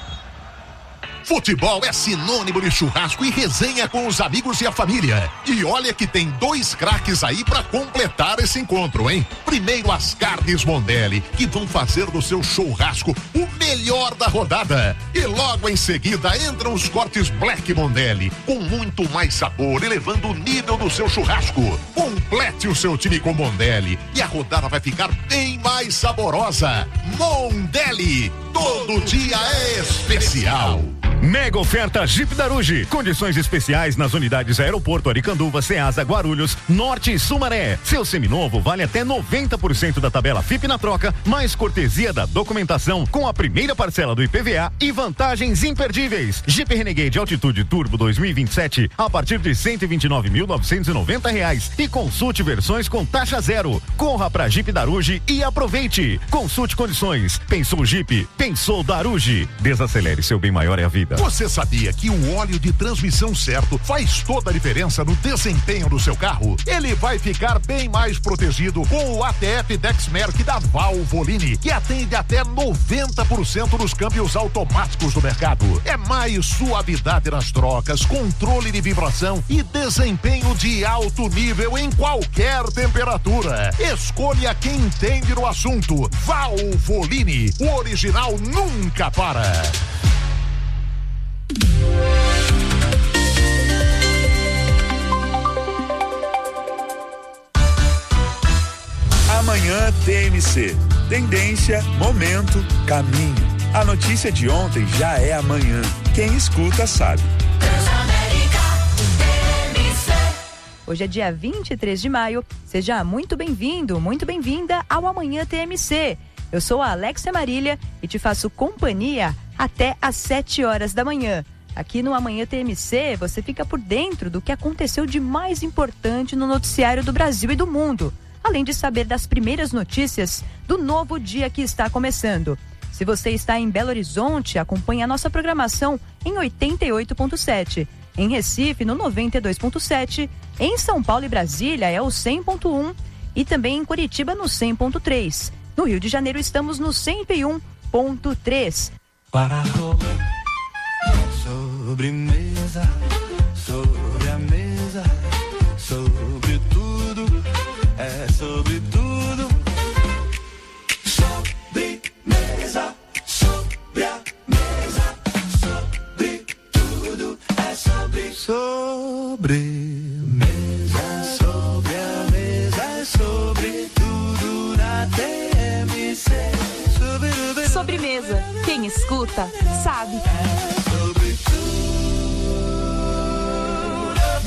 Futebol é sinônimo de churrasco e resenha com os amigos e a família. E olha que tem dois craques aí pra completar esse encontro, hein? Primeiro as carnes Mondelli, que vão fazer do seu churrasco o melhor da rodada. E logo em seguida entram os cortes Black Mondelli, com muito mais sabor, elevando o nível do seu churrasco. Complete o seu time com Mondelli e a rodada vai ficar bem mais saborosa. Mondelli, todo dia é especial. Mega oferta Jeep Daruge. Condições especiais nas unidades Aeroporto Aricanduva, Ceasa, Guarulhos, Norte e Sumaré. Seu seminovo vale até noventa por cento da tabela F I P na troca, mais cortesia da documentação com a primeira parcela do I P V A e vantagens imperdíveis. Jeep Renegade Altitude Turbo dois mil e vinte e sete a partir de cento e vinte e nove mil novecentos e noventa reais e consulte versões com taxa zero. Corra pra Jeep Daruge e aproveite. Consulte condições. Pensou Jeep? Pensou Daruge. Desacelere, seu bem maior é a vida. Você sabia que o óleo de transmissão certo faz toda a diferença no desempenho do seu carro? Ele vai ficar bem mais protegido com o A T F Dexmerc da Valvoline, que atende até noventa por cento dos câmbios automáticos do mercado. É mais suavidade nas trocas, controle de vibração e desempenho de alto nível em qualquer temperatura. Escolha quem entende no assunto. Valvoline, o original nunca para. Amanhã T M C. Tendência, momento, caminho. A notícia de ontem já é amanhã. Quem escuta sabe. Hoje é dia vinte e três de maio. Seja muito bem-vindo, muito bem-vinda ao Amanhã T M C. Eu sou a Alexia Marília e te faço companhia até às sete horas da manhã. Aqui no Amanhã T M C, você fica por dentro do que aconteceu de mais importante no noticiário do Brasil e do mundo, além de saber das primeiras notícias do novo dia que está começando. Se você está em Belo Horizonte, acompanhe a nossa programação em oitenta e oito ponto sete. Em Recife, no noventa e dois ponto sete. Em São Paulo e Brasília, é o cem ponto um. E também em Curitiba, no cem ponto três. No Rio de Janeiro, estamos no cento e um ponto três. Para sobremesa, sobre a mesa, sobre tudo, é sobre tudo. Sobremesa, sobre a mesa, sobre tudo, é sobre sobremesa, sobre a mesa, é sobre tudo na T M C. Sobremesa, quem escuta sabe.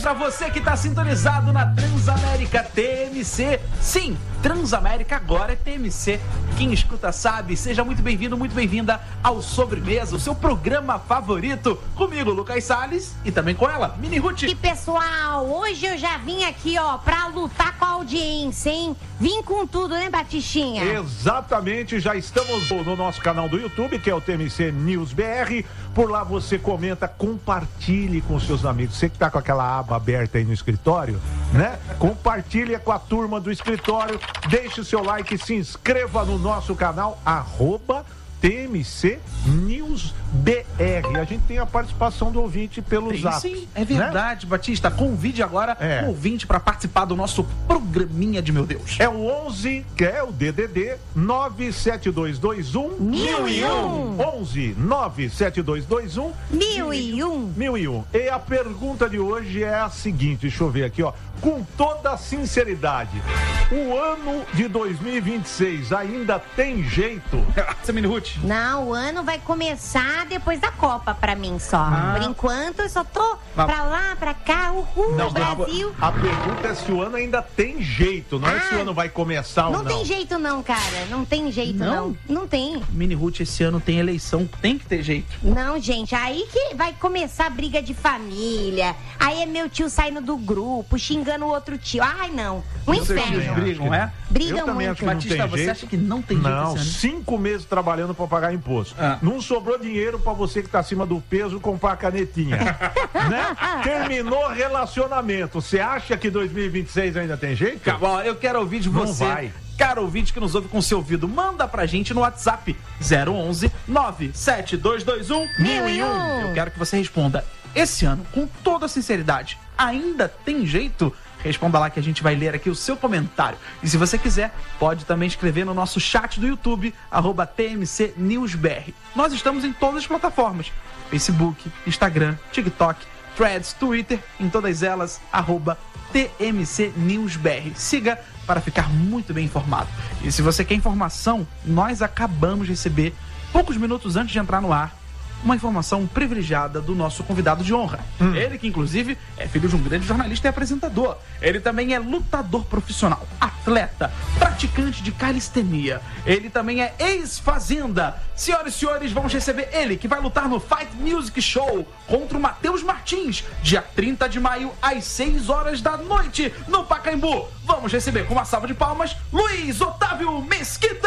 Pra você que tá sintonizado na Transamérica T M C. Sim, Transamérica agora é T M C. Quem escuta sabe. Seja muito bem-vindo, muito bem-vinda ao Sobremesa, o seu programa favorito. Comigo, Lucas Salles, e também com ela, Mini Ruth. E pessoal, hoje eu já vim aqui, ó, pra lutar com a audiência, hein? Vim com tudo, né, Batistinha? Exatamente, já estamos no nosso canal do YouTube, que é o T M C News B R. Por lá você comenta, compartilhe com seus amigos. Você que tá com aquela aba aberta aí no escritório, né? Compartilhe com a turma do escritório, deixe o seu like, se inscreva no nosso canal, arroba T M C News B R. A gente tem a participação do ouvinte pelo Tem, Zap. Sim, é verdade, né? Batista. Convide agora É. o ouvinte para participar do nosso programinha de meu Deus. É o onze, que é o D D D nove sete dois dois um Mil e um. onze nove sete dois dois um Mil e um. Mil e um. E a pergunta de hoje é a seguinte, deixa eu ver aqui, ó. Com toda sinceridade, o ano de dois mil e vinte e seis ainda tem jeito? Samine Ruth? Não, o ano vai começar depois da Copa pra mim só. Ah. Por enquanto eu só tô Mas- pra lá, pra cá, uhul, Não, Brasil. A pergunta é se o ano ainda tem jeito, não é se o ano vai começar ou Não não. tem jeito não, cara. Não tem jeito não. Não? Não, tem. Mini Ruth, esse ano tem eleição, tem que ter jeito. Não, gente, aí que vai começar a briga de família. Aí é meu tio saindo do grupo, xingando o outro tio. Ai, não. Um Vocês inferno. brigam, é? Brigam Eu também muito. acho que não Batista, tem você jeito. acha que não tem jeito Não, esse ano? cinco meses trabalhando pra pagar imposto. Ah. Não sobrou dinheiro pra você que tá acima do peso comprar a canetinha. Né? Terminou relacionamento. Você acha que dois mil e vinte e seis ainda tem jeito? Calma, ó, eu quero ouvir de Não você. vai. Caro ouvinte que nos ouve com seu ouvido, manda pra gente no WhatsApp zero onze nove sete dois dois um mil e um. Eu quero que você responda. Esse ano, com toda sinceridade, ainda tem jeito? Responda lá que a gente vai ler aqui o seu comentário. E se você quiser, pode também escrever no nosso chat do YouTube, arroba T M C News B R. Nós estamos em todas as plataformas: Facebook, Instagram, TikTok, Threads, Twitter, em todas elas, arroba T M C News B R. Siga para ficar muito bem informado. E se você quer informação, nós acabamos de receber, poucos minutos antes de entrar no ar, uma informação privilegiada do nosso convidado de honra. Hum. Ele que, inclusive, é filho de um grande jornalista e apresentador. Ele também é lutador profissional, atleta, praticante de calistenia. Ele também é ex-fazenda. Senhoras e senhores, vamos receber ele, que vai lutar no Fight Music Show contra o Matheus Martins, dia trinta de maio, às seis horas da noite, no Pacaembu. Vamos receber com uma salva de palmas, Luiz Otávio Mesquita!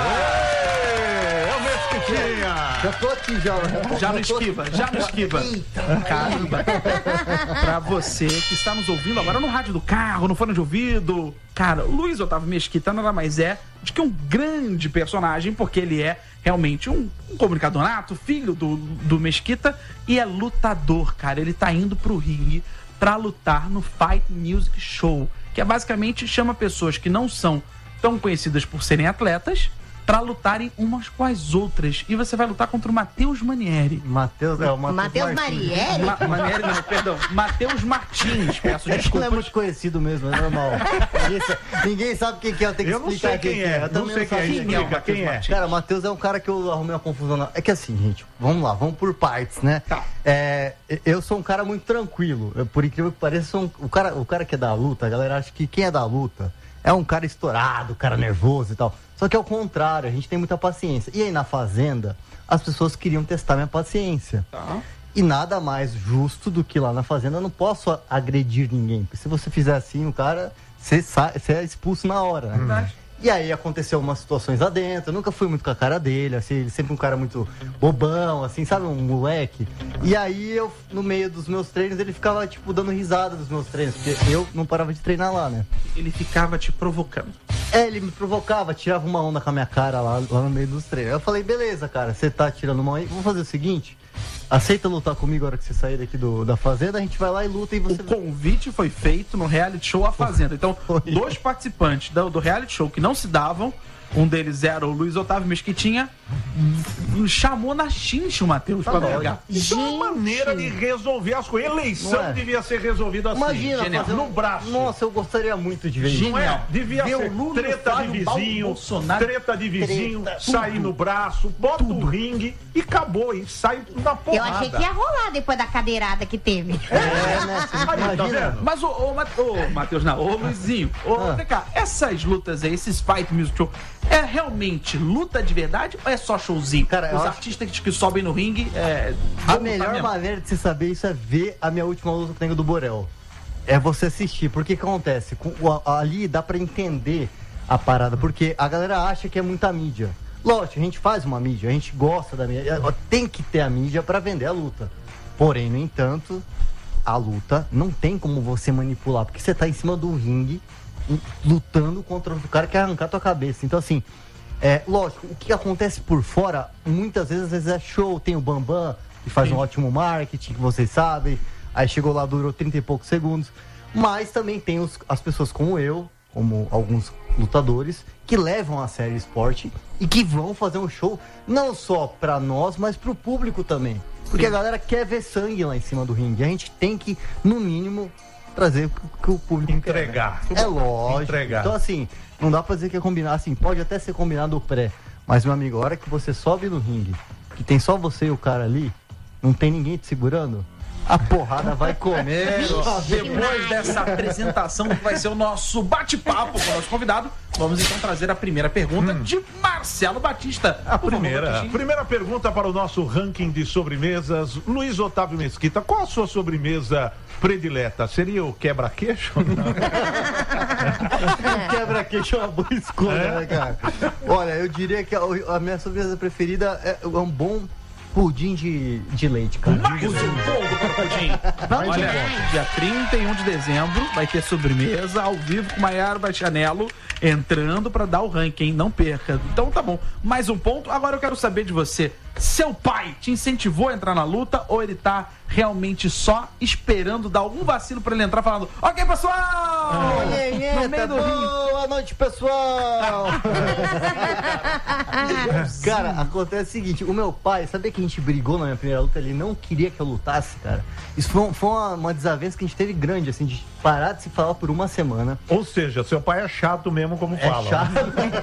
É o Mesquitinha! Já tô aqui, já. Já não esquiva, já não esquiva. Caramba. Pra você que está nos ouvindo agora no rádio do carro, no fone de ouvido. Cara, o Luiz Otávio Mesquita nada mais é de que um grande personagem, porque ele é realmente um, um comunicador nato, filho do, do Mesquita, e é lutador, cara. Ele tá indo pro ringue pra lutar no Fight Music Show, que é basicamente chama pessoas que não são tão conhecidas por serem atletas pra lutarem umas com as outras. E você vai lutar contra o Matheus Manieri. Matheus, é o Matheus Marieri? Ma Manieri não, perdão. Matheus Martins, peço Ele desculpas. não é muito conhecido mesmo, é normal. ninguém, sabe, ninguém sabe quem que é, eu tenho que Eu não explicar sei quem é, Eu não também sei quem é, sabia. explica quem é. Cara, o Matheus é um cara que eu arrumei uma confusão. Na... É que assim, gente, vamos lá, vamos por partes, né? Tá. É, eu sou um cara muito tranquilo. Eu, por incrível que pareça, sou um, o, cara, o cara que é da luta, a galera acha que quem é da luta é um cara estourado, cara nervoso e tal. Só que é o contrário, a gente tem muita paciência. E aí na Fazenda, as pessoas queriam testar minha paciência. Tá. E nada mais justo do que lá na Fazenda, eu não posso agredir ninguém. Porque se você fizer assim, o cara, você, sai, você é expulso na hora, né? Verdade. E aí aconteceu umas situações lá dentro, eu nunca fui muito com a cara dele, assim, ele sempre um cara muito bobão, assim, sabe, um moleque. E aí eu, no meio dos meus treinos, ele ficava, tipo, dando risada dos meus treinos, porque eu não parava de treinar lá, né? Ele ficava te provocando. É, ele me provocava, tirava uma onda com a minha cara lá, lá no meio dos treinos. Eu falei, beleza, cara, você tá tirando uma onda aí, vamos fazer o seguinte... Aceita lutar comigo a hora que você sair daqui do, da Fazenda, a gente vai lá e luta e você... O convite foi feito no reality show A Fazenda. Então, dois participantes do, do reality show que não se davam Um deles era o Luiz Otávio Mesquitinha. Chamou na chincha o Matheus Tá pra bom. brigar. Isso é uma maneira de resolver as coisas. Eleição Não é? devia ser resolvida assim. Imagina, Genial. fazer um- no braço. Nossa, eu gostaria muito de ver isso. Não é? Devia Ver ser o Lula treta de Flávio Paulo vizinho, Bolsonaro. treta de vizinho, Treta, sair tudo. no braço, bota o ringue e acabou. E sai na porrada. Eu achei que ia rolar depois da cadeirada que teve. É, né? Aí, tá vendo? Mas o, o, Ma- o Matheus, não, ô Luizinho, ô, Ah. vem cá, essas lutas aí, esses fight music show, é realmente luta de verdade ou é só showzinho? Cara, eu Os acho- artistas que, que sobem no ringue, é. A vão lutar melhor mesmo. maneira de se saber isso é ver a minha última luta com o Nego do Borel. É você assistir. Porque que acontece? Com, o- ali dá pra entender a parada. Porque a galera acha que é muita mídia. Lógico, a gente faz uma mídia, a gente gosta da mídia. Tem que ter a mídia pra vender a luta. Porém, no entanto, a luta não tem como você manipular. Porque você tá em cima do ringue lutando contra o cara que quer arrancar tua cabeça. Então, assim, é lógico, o que acontece por fora, muitas vezes, às vezes é show, tem o Bambam, que faz um ótimo marketing, que vocês sabem. Aí chegou lá, durou trinta e poucos segundos. Mas também tem os- as pessoas como eu, como alguns lutadores, que levam a sério o esporte e que vão fazer um show não só pra nós, mas pro público também. Porque a galera quer ver sangue lá em cima do ringue. A gente tem que, no mínimo, trazer o que, que o público Entregar. quer. Né? É lógico. Entregar. Então, assim, não dá pra dizer que é combinado. Assim, pode até ser combinado o pré. Mas, meu amigo, a hora que você sobe no ringue, que tem só você e o cara ali, não tem ninguém te segurando, a porrada vai comer. Depois dessa apresentação que vai ser o nosso bate-papo com o nosso convidado, vamos então trazer a primeira pergunta de Marcelo Batista. A primeira, primeira pergunta para o nosso ranking de sobremesas. Luiz Otávio Mesquita, qual a sua sobremesa predileta? Seria o quebra-queixo? Quebra-queixo é uma boa escolha, né, cara? Olha, eu diria que a, a minha sobremesa preferida é, é um bom pudim de, de leite, cara. Mais um ponto para o pudim. Mais um Olha, ponto. dia trinta e um de dezembro vai ter sobremesa ao vivo com Maiara Bastianello entrando para dar o ranking, hein? Não perca. Então tá bom. Mais um ponto. Agora eu quero saber de você. Seu pai te incentivou a entrar na luta ou ele tá realmente só esperando dar algum vacilo para ele entrar falando: ok, pessoal! Olha, no meio do ringue. boa noite, pessoal! Cara, acontece o seguinte, o meu pai, sabia que a gente brigou na minha primeira luta? Ele não queria que eu lutasse, cara. Isso foi, um- foi uma, uma desavença que a gente teve grande, assim, de parar de se falar por uma semana. Ou seja, seu pai é chato mesmo, como É fala. chato.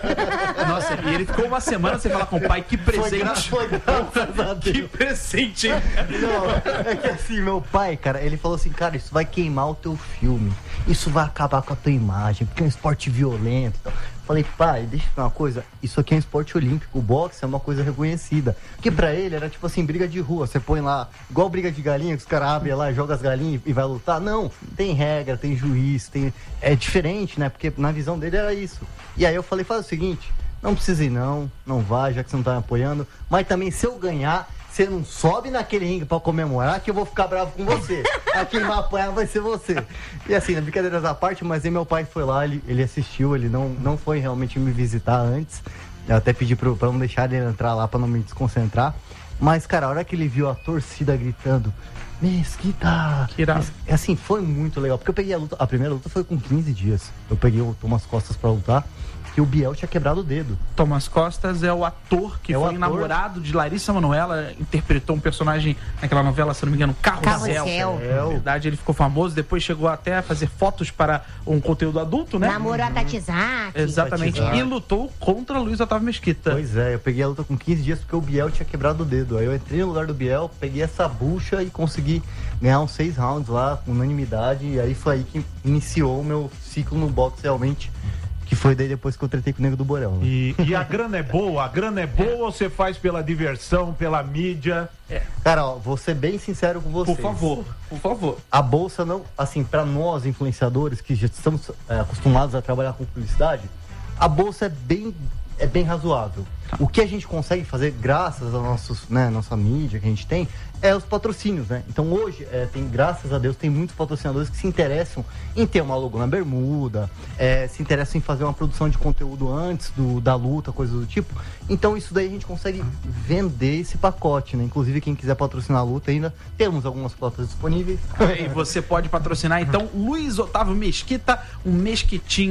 Nossa, e ele ficou uma semana sem falar com o pai. Que presente! Foi, gra- foi graças a Deus. Que presente, hein? Não, é que assim, meu pai, cara, ele falou assim, cara, isso vai queimar o teu filme, isso vai acabar com a tua imagem, porque é um esporte violento e tal. Falei, pai, deixa eu falar uma coisa, isso aqui é um esporte olímpico, o boxe é uma coisa reconhecida. Porque pra ele era tipo assim, briga de rua, você põe lá, igual briga de galinha, que os caras abrem lá, jogam as galinhas e vai lutar. Não, tem regra, tem juiz, tem... é diferente, né? Porque na visão dele era isso. E aí eu falei, faz o seguinte, não precisa ir não, não vai, já que você não tá me apoiando, mas também se eu ganhar, você não sobe naquele ringue pra comemorar que eu vou ficar bravo com você. A quem vai apanhar vai ser você. E assim, na brincadeiras à parte, mas aí meu pai foi lá, ele, ele assistiu, ele não, não foi realmente me visitar antes. Eu até pedi pro, pra não deixar ele entrar lá pra não me desconcentrar. Mas, cara, a hora que ele viu a torcida gritando, Mesquita! Que irado. É assim, foi muito legal. Porque eu peguei a luta, a primeira luta foi com quinze dias. Eu peguei o Thomas Costas pra lutar. Que o Biel tinha quebrado o dedo. Thomas Costas é o ator que É o foi ator. namorado de Larissa Manoela, interpretou um personagem naquela novela, se não me engano, Carrossel. Carrossel. Na verdade, ele ficou famoso, depois chegou até a fazer fotos para um conteúdo adulto, né? Namorou a Tatizaki. Exatamente. Tatizaki. E lutou contra Luiz Otávio Mesquita. Pois é, eu peguei a luta com quinze dias porque o Biel tinha quebrado o dedo. Aí eu entrei no lugar do Biel, peguei essa bucha e consegui ganhar uns seis rounds lá, com unanimidade. E aí foi aí que iniciou o meu ciclo no boxe realmente. Que foi daí depois que eu tretei com o Nego do Borel. Né? E, e a grana é boa? A grana é boa ou você faz pela diversão, pela mídia? É. Cara, ó, vou ser bem sincero com vocês. Por favor, por favor. A bolsa não, assim, pra nós influenciadores que já estamos é, acostumados a trabalhar com publicidade, a bolsa é bem, é bem razoável. O que a gente consegue fazer, graças à nossos, né, nossa mídia que a gente tem, é os patrocínios, né? Então hoje, é, tem, graças a Deus, tem muitos patrocinadores que se interessam em ter uma logo na bermuda, é, se interessam em fazer uma produção de conteúdo antes do, da luta, coisas do tipo. Então isso daí a gente consegue vender esse pacote, né? Inclusive quem quiser patrocinar a luta ainda, temos algumas cotas disponíveis. E você pode patrocinar então Luiz Otávio Mesquita, um Mesquitinha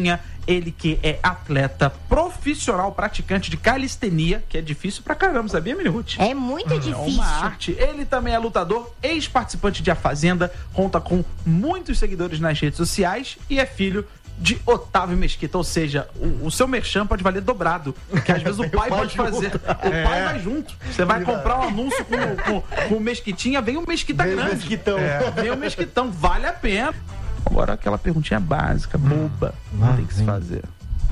Ele que é atleta profissional, praticante de calistenia, que é difícil pra caramba, sabia, Minirute? É muito difícil. É uma arte. Ele também é lutador, ex-participante de A Fazenda, conta com muitos seguidores nas redes sociais e é filho de Otávio Mesquita, ou seja, o, o seu merchan pode valer dobrado, porque às vezes o pai pode fazer, o É. pai vai junto, você vai comprar um anúncio com, com, com o Mesquitinha, vem o Mesquita Vem o grande, Mesquitão. É. Vem o Mesquitão, vale a pena. Agora aquela perguntinha básica, boba, não tem que se fazer.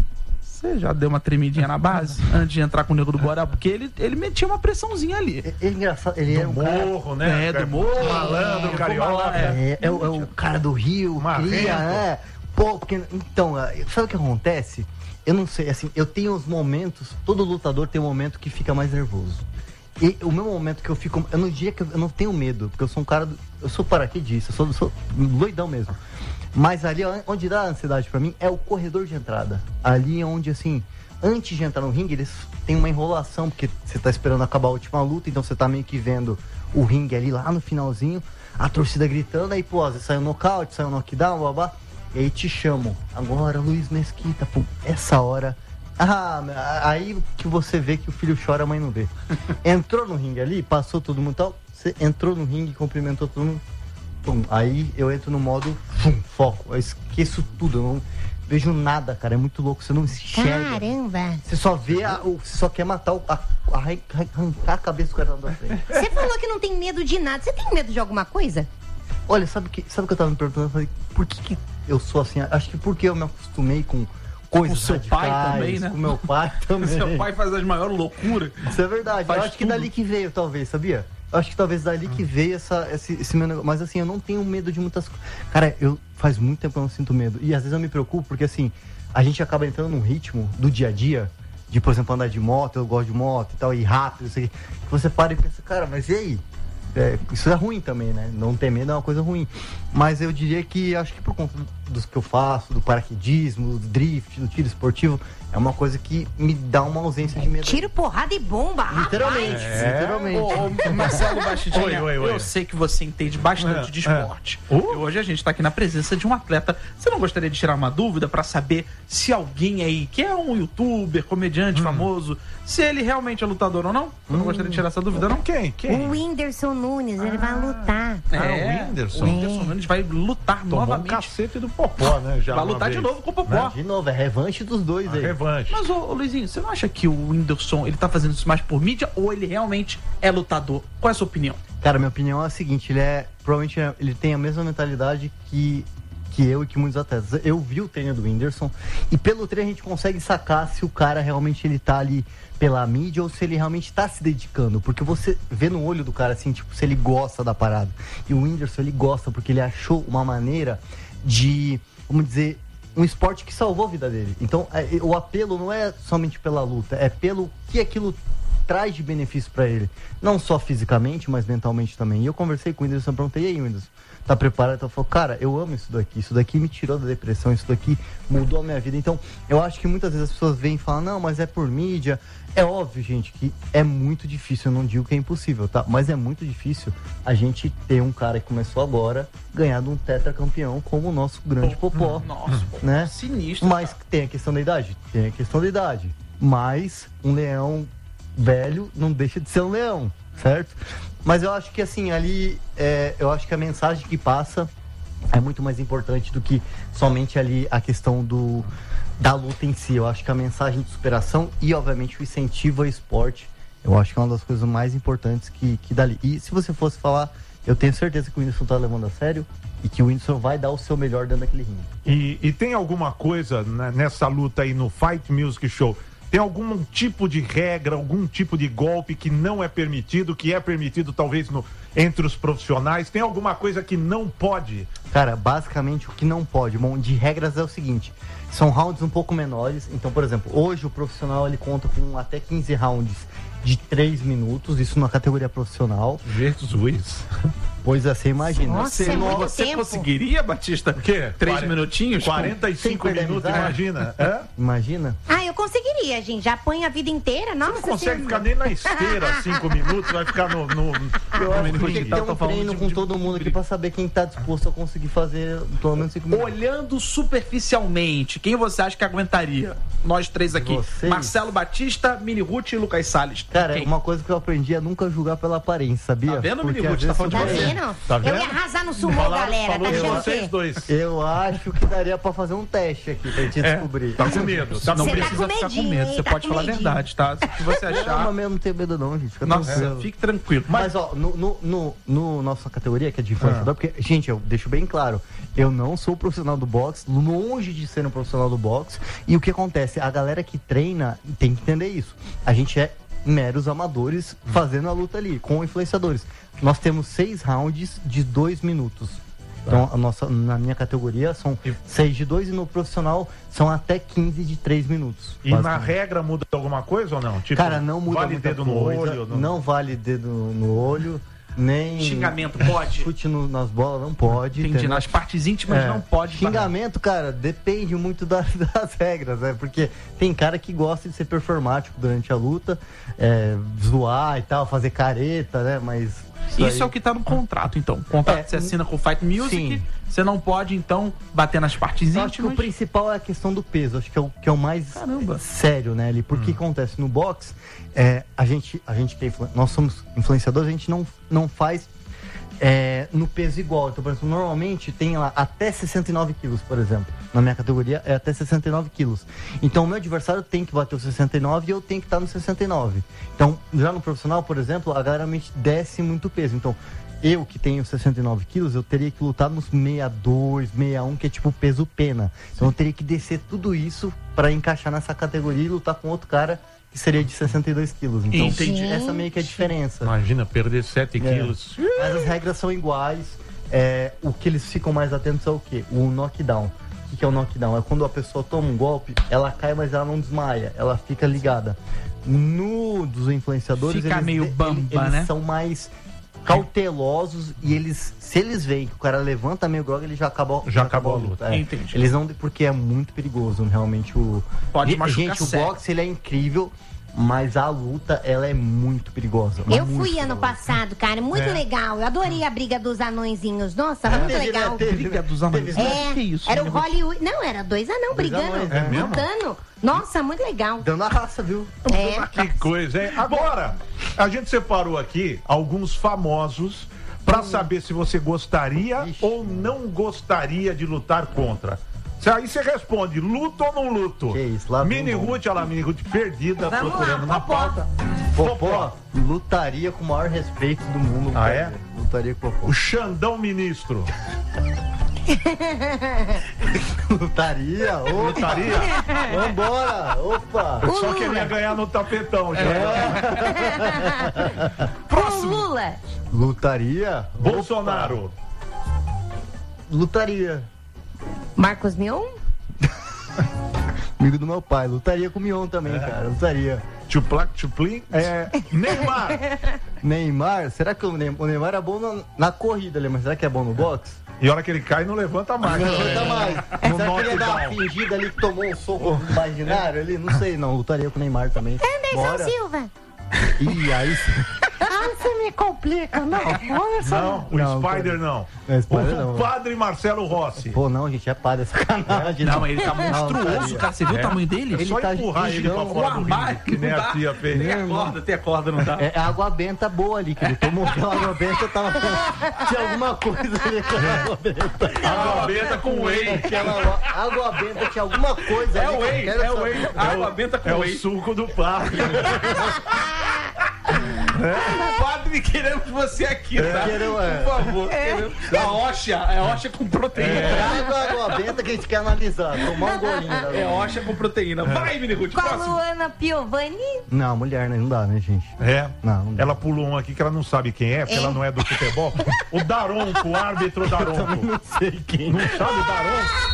Você já deu uma tremidinha na base antes de entrar com o Nego do Borel? Porque ele, ele metia uma pressãozinha ali. Ele é engraçado, ele é um cara... Morro, né? É, do morro. Malandro, É, carioca. É, é, o, é o cara do Rio, Marrento. cria, é. Pô, porque, então, sabe o que acontece? Eu não sei, assim, eu tenho os momentos, todo lutador tem um momento que fica mais nervoso. E o meu momento que eu fico, eu não diria que eu, eu não tenho medo, porque eu sou um cara, do, eu sou paraquedista, eu sou, eu sou doidão mesmo. Mas ali onde dá ansiedade pra mim é o corredor de entrada. Ali é onde, assim, antes de entrar no ringue, eles têm uma enrolação, porque você tá esperando acabar a última luta, então você tá meio que vendo o ringue ali lá no finalzinho, a torcida gritando, aí, pô, você saiu nocaute, saiu knockdown, blá, blá. E aí te chamam. Agora, Luiz Mesquita, pô, essa hora. Ah, aí que você vê que o filho chora, a mãe não vê. Entrou no ringue ali, passou todo mundo e tal. Você entrou no ringue, cumprimentou todo mundo. Pum, aí eu entro no modo pum, foco. Eu esqueço tudo, eu não vejo nada, cara. É muito louco, você não enxerga. Caramba! Você só vê, a, o, você só quer matar, o, a, a, arrancar a cabeça do cara da frente. Você falou que não tem medo de nada. Você tem medo de alguma coisa? Olha, sabe o que, sabe o que eu tava me perguntando? Eu falei, por que, que eu sou assim? Acho que porque eu me acostumei com coisas Com seu pai radicais, também, né? com meu pai também. Seu pai faz as maiores loucuras. Isso é verdade. Faz eu acho que tudo. dali que veio, talvez, sabia? Eu acho que talvez dali que veio essa, esse, esse meu negócio. Mas assim, eu não tenho medo de muitas coisas. Cara, eu faz muito tempo que eu não sinto medo. E às vezes eu me preocupo porque assim, a gente acaba entrando num ritmo do dia a dia, de, por exemplo, andar de moto, eu gosto de moto e tal, e rápido, isso aqui. Você para e pensa, cara, mas e aí? É, isso é ruim também, né? Não ter medo é uma coisa ruim. Mas eu diria que, acho que por conta dos que eu faço, do paraquedismo, do drift, do tiro esportivo, é uma coisa que me dá uma ausência de medo. Tiro, porrada e bomba, Literalmente, rapaz. é. literalmente. Ô, ô, Marcelo Bastitinha, Oi, oi, oi. eu sei que você entende bastante É, de é. esporte. E hoje a gente tá aqui na presença de um atleta. Você não gostaria de tirar uma dúvida pra saber se alguém aí, que é um youtuber, comediante famoso, se ele realmente é lutador ou não? Você não gostaria de tirar essa dúvida, não? Quem? O Whindersson Nunes, ele vai lutar. É, o Whindersson. O Whindersson Nunes vai lutar Tomou um novamente. cacete do Popó, né? Já Vai uma lutar de vez. novo com o Popó. De novo, é revanche dos dois aí. Revanche. Mas, ô, ô Luizinho, você não acha que o Whindersson, ele tá fazendo isso mais por mídia ou ele realmente é lutador? Qual é a sua opinião? Cara, minha opinião é a seguinte, ele é, provavelmente ele tem a mesma mentalidade que, que eu e que muitos atletas. Eu vi o treino do Whindersson e pelo treino a gente consegue sacar se o cara realmente ele tá ali pela mídia ou se ele realmente tá se dedicando, porque você vê no olho do cara assim, tipo, se ele gosta da parada. E o Whindersson, ele gosta porque ele achou uma maneira de, vamos dizer, um esporte que salvou a vida dele. Então, é, o apelo não é somente pela luta, é pelo que aquilo traz de benefício pra ele. Não só fisicamente, mas mentalmente também. E eu conversei com o Whindersson, perguntei, e aí, Whindersson, tá preparado? Então, ele falou, cara, eu amo isso daqui, isso daqui me tirou da depressão, isso daqui mudou a minha vida. Então, eu acho que muitas vezes as pessoas vêm e falam, não, mas é por mídia. É óbvio, gente, que é muito difícil, eu não digo que é impossível, tá? Mas é muito difícil a gente ter um cara que começou agora, ganhar de um tetracampeão como o nosso grande Popó. Nossa, né? Sinistro. Mas tem a questão da idade? Tem a questão da idade. Mas um leão velho não deixa de ser um leão, certo? Mas eu acho que assim, ali, é, eu acho que a mensagem que passa é muito mais importante do que somente ali a questão do, da luta em si. Eu acho que a mensagem de superação e, obviamente, o incentivo ao esporte, eu acho que é uma das coisas mais importantes que, que dali. E se você fosse falar, eu tenho certeza que o Whindersson tá levando a sério e que o Whindersson vai dar o seu melhor dentro daquele ringue. E, e tem alguma coisa né, nessa luta aí no Fight Music Show? Tem algum tipo de regra, algum tipo de golpe que não é permitido, que é permitido talvez no, entre os profissionais? Tem alguma coisa que não pode? Cara, basicamente o que não pode, bom, de regras é o seguinte, são rounds um pouco menores, então, por exemplo, hoje o profissional ele conta com até quinze rounds de três minutos, isso na categoria profissional. Jesus! Pois é, você imagina. Nossa, você é muito você tempo. Conseguiria, Batista? O quê? Três Quarenta- minutinhos? quarenta e cinco minutos, imagina. É? Imagina. Ah, eu conseguiria, gente. Já põe a vida inteira. Nossa, Não consegue senhora. ficar nem na esteira cinco minutos, vai ficar no. no... Eu acho que tem que ter um treino de- com todo mundo aqui pra saber quem tá disposto a conseguir fazer pelo menos cinco minutos. Olhando superficialmente, quem você acha que aguentaria? Nós três aqui. Vocês? Marcelo Batista, Mini Ruth e Lucas Salles. Cara, Quem? uma coisa que eu aprendi é nunca julgar pela aparência, sabia? Tá vendo, Porque Mini Ruth? às Tá vezes falando de você- você. Vendo? Tá Eu vendo? ia arrasar no sumô, Falaram- galera. falou Tá de achando o vocês quê? dois. Eu acho que daria pra fazer um teste aqui pra gente É, descobrir. tá com medo. Tá Não com Você tá precisa com ficar com medinho, medo, hein? você Tá pode com falar a medinho. verdade, tá? Se você Não, achar. mas eu não tenho medo não, gente. Fica Nossa, tranquilo. fique tranquilo. Mas, ó, no, no, no, no nossa categoria, que é de influenciador, porque, gente, eu deixo bem claro, eu não sou profissional do boxe, longe de ser um profissional do boxe, e o que acontece? A galera que treina tem que entender isso. A gente é meros amadores fazendo a luta ali, com influenciadores. Nós temos seis rounds de dois minutos. Então, a nossa, na minha categoria, são seis de dois e no profissional são até quinze de três minutos. E na basicamente. regra muda alguma coisa ou não? Tipo, Cara, não muda vale muita dedo no coisa, olho? não... vale dedo no olho, nem... Xingamento pode? Chute no- nas bolas, não pode. Entendi, entendeu? nas partes íntimas É. não pode. Xingamento, cara, depende muito das, das regras, né? Porque tem cara que gosta de ser performático durante a luta, é, zoar e tal, fazer careta, né? Mas... Isso aí- é o que tá no contrato, então. O contrato É, que você assina com o Fight Music, sim. você não pode, então, bater nas partes Eu acho que o íntimas. principal é a questão do peso, acho que é o, que é o mais Caramba. sério, né, ali? Porque acontece no boxe, é, a gente, a gente que é influ- nós somos influenciadores, a gente não, não faz é, no peso igual. Então, por exemplo, normalmente tem lá até sessenta e nove quilos, por exemplo. Na minha categoria é até sessenta e nove quilos. Então, o meu adversário tem que bater os sessenta e nove e eu tenho que estar no sessenta e nove. Então, já no profissional, por exemplo, a galera realmente desce muito peso. Então, eu que tenho sessenta e nove quilos, eu teria que lutar nos sessenta e dois, sessenta e um, que é tipo peso pena. Então, eu teria que descer tudo isso para encaixar nessa categoria e lutar com outro cara que seria de sessenta e dois quilos. Então, Entendi. essa meio que é a diferença. Imagina, perder sete É. quilos. Mas as regras são iguais. É, o que eles ficam mais atentos é o quê? O knockdown. O que que é o knockdown? É quando a pessoa toma um golpe, ela cai, mas ela não desmaia. Ela fica ligada. No dos influenciadores, Fica eles, meio eles- bamba, eles né? são mais cautelosos e eles, se eles veem que o cara levanta meio grog, ele já acabou, Já acabou a luta. É. Entendi. Eles não, porque é muito perigoso, realmente o Pode Ge- machucar gente, o sério. boxe ele é incrível, mas a luta ela é muito perigosa. Eu muito fui ano perigosa. passado, cara, muito É. legal. Eu adorei a briga dos anõezinhos. Nossa, muito Teve, legal. né? Teve, Briga dos anões. É, Que isso, era o Mini Ruth? Hollywood. Não, era dois anão Dois brigando. anões, é mesmo? Lutando. Nossa, muito legal. Dando a raça, viu? É. Que coisa, hein? Agora, a gente separou aqui alguns famosos pra saber se você gostaria ou não gostaria de lutar contra. Se aí você responde, luto ou não luto? Que isso, lá Mini vem um Ruth, olha lá, Mini Ruth perdida, Vamos procurando lá, na Popó. pauta. Popó lutaria com o maior respeito do mundo. Ah, é? Lutaria com o Popó. O Xandão Ministro. Lutaria? Opa. Lutaria? Vambora! Opa! Eu só queria ganhar no tapetão, já. O Lula. Lutaria? Bolsonaro. Lutaria. Marcos Mion? Amigo do meu pai. Lutaria com o Mion também, cara. Lutaria. Tchuplac, tchuplim. É. Neymar. Neymar? Será que o Neymar, o Neymar é bom na, na corrida ali, mas será que é bom no boxe? E a hora que ele cai, não levanta mais. Não levanta mais. No Será que ele ia dar uma knockdown. fingida ali que tomou um soco imaginário ali? Não sei, não. Lutaria com o Neymar também. Anderson Bora. Silva. Ih, aí sim. Ah, você me complica, não. Olha só. Não, o Não, Spider não. É, Spider o não. padre Marcelo Rossi. Pô, não, gente, é padre, é sacanagem. Não, ele tá monstruoso, lutaria. cara. Você viu É. o tamanho dele? É Ele só tá empurrar ele pra gigante. fora do O ringue, armário que nem não a dá. tia fez. Tem a corda, tem a corda, não dá. É, é água benta boa ali, que ele tomou aquela água benta, tava... tinha alguma coisa ali com a água benta. Água benta com whey. Aquela água benta tinha alguma coisa É ali. o que eu whey, quero é o saber. whey. Água benta com É o whey. suco do padre. Padre, queremos você aqui, tá? queremos, é. Por favor. queremos. A Oxa, é Oxa com proteína. Traga a água benta que a gente quer analisar, tomar um golinho. né? É Oxa com proteína. Vai, Mini Ruth, Com a próximo. Luana Piovani. Não, mulher, né? Não dá, né, gente? É. Não, não dá. Ela pulou um aqui que ela não sabe quem é, porque É. ela não é do futebol. O Daronco, o árbitro Daronco. Não sei quem. Não sabe o Daronco?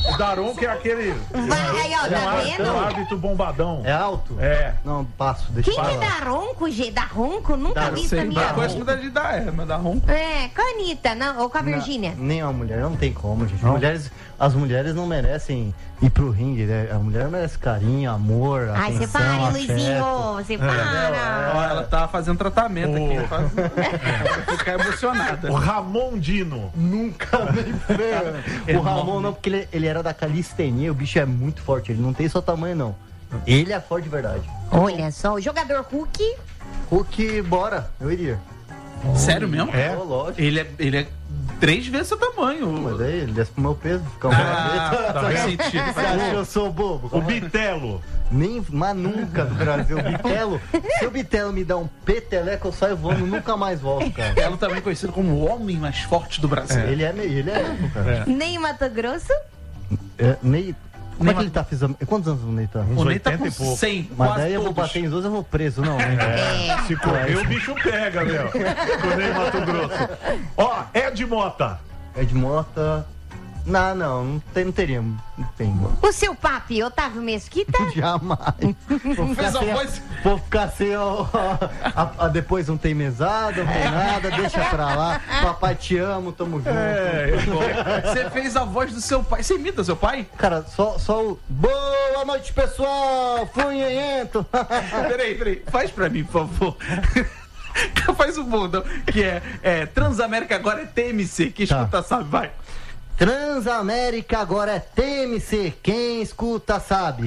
O Daronco é aquele. Vai, ó, é tá um árbitro, vendo? um árbitro bombadão. É alto? É. Não, passo, deixa Quem eu que falar. dá ronco, G? Dá ronco? Nunca Dá, vi não isso na sei, minha dá vida. ronco. Mas de dar é, mas dá ronco. É, com a Anitta, não, ou com a Virgínia. Não, nem uma mulher, não tem como, gente. Mulheres, as mulheres não merecem ir pro ringue, né? A mulher merece carinho, amor, Ai, atenção, você para, hein, afeto. Luizinho, você para. Ó, ela tá fazendo tratamento aqui. Faz... Vai ficar emocionada. O Ramon Dino. Nunca nem foi. O Ramon não, porque ele, ele era da calistenia, o bicho é muito forte, ele não tem só tamanho, não. Ele é forte de verdade. Olha só, o jogador Hulk. Hulk, bora, eu iria. Sério mesmo? É, lógico. Ele é, ele é três vezes seu tamanho. Mas aí ele desce pro meu peso, fica um Ah, tá faz sentido. Você acha que eu sou bobo? O Bitelo. Nem, mas nunca do Brasil. O Bitelo, se o Bitelo me dá um peteleco, eu saio voando, nunca mais volto, cara. Ela também conhecido como o homem mais forte do Brasil. É, ele é meio, ele é mesmo, cara. É. Nem Mato Grosso. É, Ney, como Nem é que ele tá fazendo? Quantos anos o Ney tá? O Ney tá com cem, Mas quase daí eu vou todos. bater em dois, eu vou preso, não, né? É. Se correr, o bicho pega, meu. Quando é em Mato Grosso. Ó, Ed Mota. Ed Mota. Não, não, não, tem, não teríamos. Não tem. O seu papi, Otávio Mesquita. Jamais. Vou ficar Fez a sem, voz. vou ficar sem ó, a, a- depois não tem mesada, não tem nada, deixa pra lá. Papai, te amo, tamo junto. É, Você fez a voz do seu pai. Você imita seu pai? Cara, só, só o. Boa noite, pessoal! Funhento! Peraí, peraí. Faz pra mim, por favor. Faz o bundão, que é, é Transamérica agora é T M C. Quem Tá. escuta sabe, vai. Transamérica agora é T M C. Quem escuta sabe.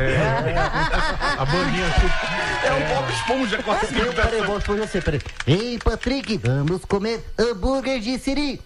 A bandinha. É o Bob Esponja com a Eu, peraí, eu vou responder você, peraí. Ei, Patrick, vamos comer hambúrguer de siri.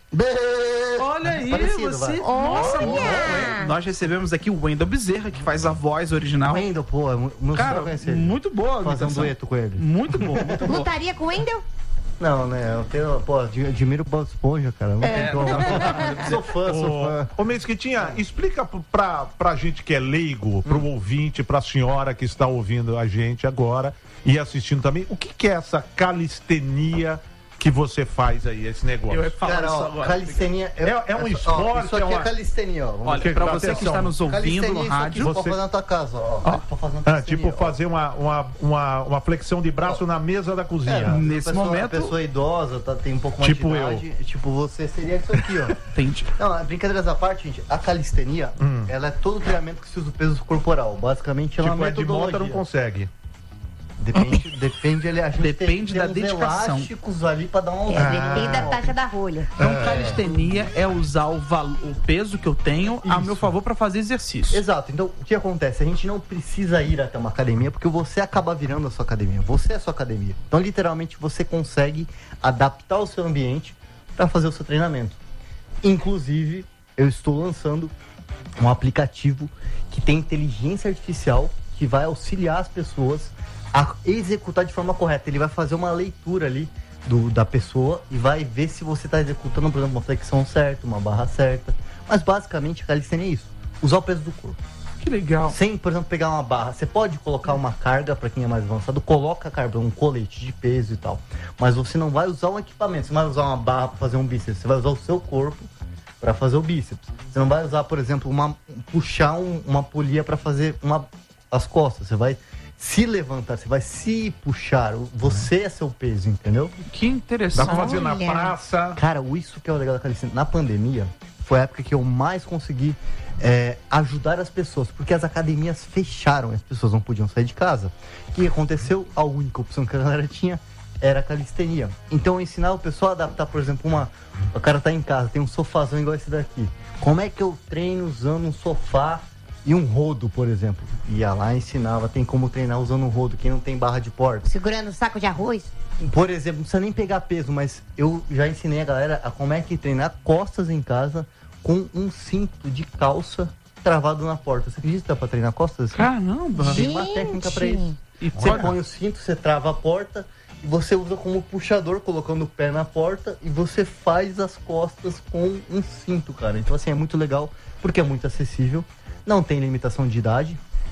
Olha aí, Parecido, você. vai. Nossa, Olha! muito bom. Nós recebemos aqui o Wendel Bezerra, que faz a voz original. Wendel, pô, é mu- meu sonho Cara, pra conhecer ele. muito boa a Fazer um imitação. dueto com ele. Muito bom, muito bom. Lutaria com o Wendel? Não, né? Eu tenho, pô, ad- admiro o Bob Esponja, cara. Não É, tem como. não. Sou fã, sou fã. Ô, Mesquitinha, explica p- pra, pra gente que é leigo, pro ouvinte, pra senhora que está ouvindo a gente agora e assistindo também, o que, que é essa calistenia que você faz aí, esse negócio? Eu ia falar Cara, isso ó, agora. calistenia... É- é um ó, esporte, Isso aqui é é, uma- calistenia, ó. Vamos Olha, Que- pra atenção. você que está nos ouvindo Calistenia, no isso aqui rádio. pra Você- fazer na tua casa, ó. Pra fazer na Ah, calistenia, tipo ó. fazer uma, uma, uma, uma flexão de braço na mesa da É, cozinha. nesse a pessoa, momento- A pessoa idosa, tá, tem um pouco mais Tipo de eu. idade. Tipo, você seria isso aqui, ó. Entendi. Não, brincadeiras à parte, gente, a calistenia, Hum. ela é todo o treinamento que se usa o peso corporal. Basicamente, ela é Tipo, uma a Ed Mota não metodologia. consegue. Depende, depende, ele, a gente Depende tem, da tem uns dedicação. elásticos ali pra dar um... É, depende da taxa da rolha. Então, calistenia é usar o, valo- o peso que eu tenho a Isso. meu favor para fazer exercício. Exato, então o que acontece? A gente não precisa ir até uma academia porque você acaba virando a sua academia. Você é a sua academia. Então, literalmente, você consegue adaptar o seu ambiente para fazer o seu treinamento. Inclusive, eu estou lançando um aplicativo que tem inteligência artificial que vai auxiliar as pessoas a executar de forma correta. Ele vai fazer uma leitura ali do, da pessoa e vai ver se você está executando, por exemplo, uma flexão certa, uma barra certa. Mas basicamente a calistenia é isso: usar o peso do corpo. Que legal. Sem, por exemplo, pegar uma barra. Você pode colocar uma carga para quem é mais avançado, coloca a carga, um colete de peso e tal. Mas você não vai usar um equipamento. Você não vai usar uma barra para fazer um bíceps. Você vai usar o seu corpo para fazer o bíceps. Você não vai usar, por exemplo, uma puxar um, uma polia para fazer uma, as costas. Você vai se levantar, você vai se puxar. Você é seu peso, entendeu? Que interessante. Dá pra fazer na Olha. praça. Cara, o isso que é o legal da calistenia. Na pandemia, foi a época que eu mais consegui é, ajudar as pessoas, porque as academias fecharam, as pessoas não podiam sair de casa. O que aconteceu? A única opção que a galera tinha era a calistenia. Então eu ensinava o pessoal a adaptar, por exemplo, uma... O cara tá em casa, tem um sofazão igual esse daqui. Como é que eu treino usando um sofá e um rodo, por exemplo? Ia lá e ensinava, tem como treinar usando um rodo, quem não tem barra de porta. Segurando o saco de arroz? Por exemplo, não precisa nem pegar peso, mas eu já ensinei a galera a como é que treinar costas em casa com um cinto de calça travado na porta. Você acredita que dá pra treinar costas? Caramba! Tem uma técnica pra isso. E Você olha- põe o cinto, você trava a porta e você usa como puxador, colocando o pé na porta, e você faz as costas com um cinto, cara. Então, assim, é muito legal, porque é muito acessível, não tem limitação de idade.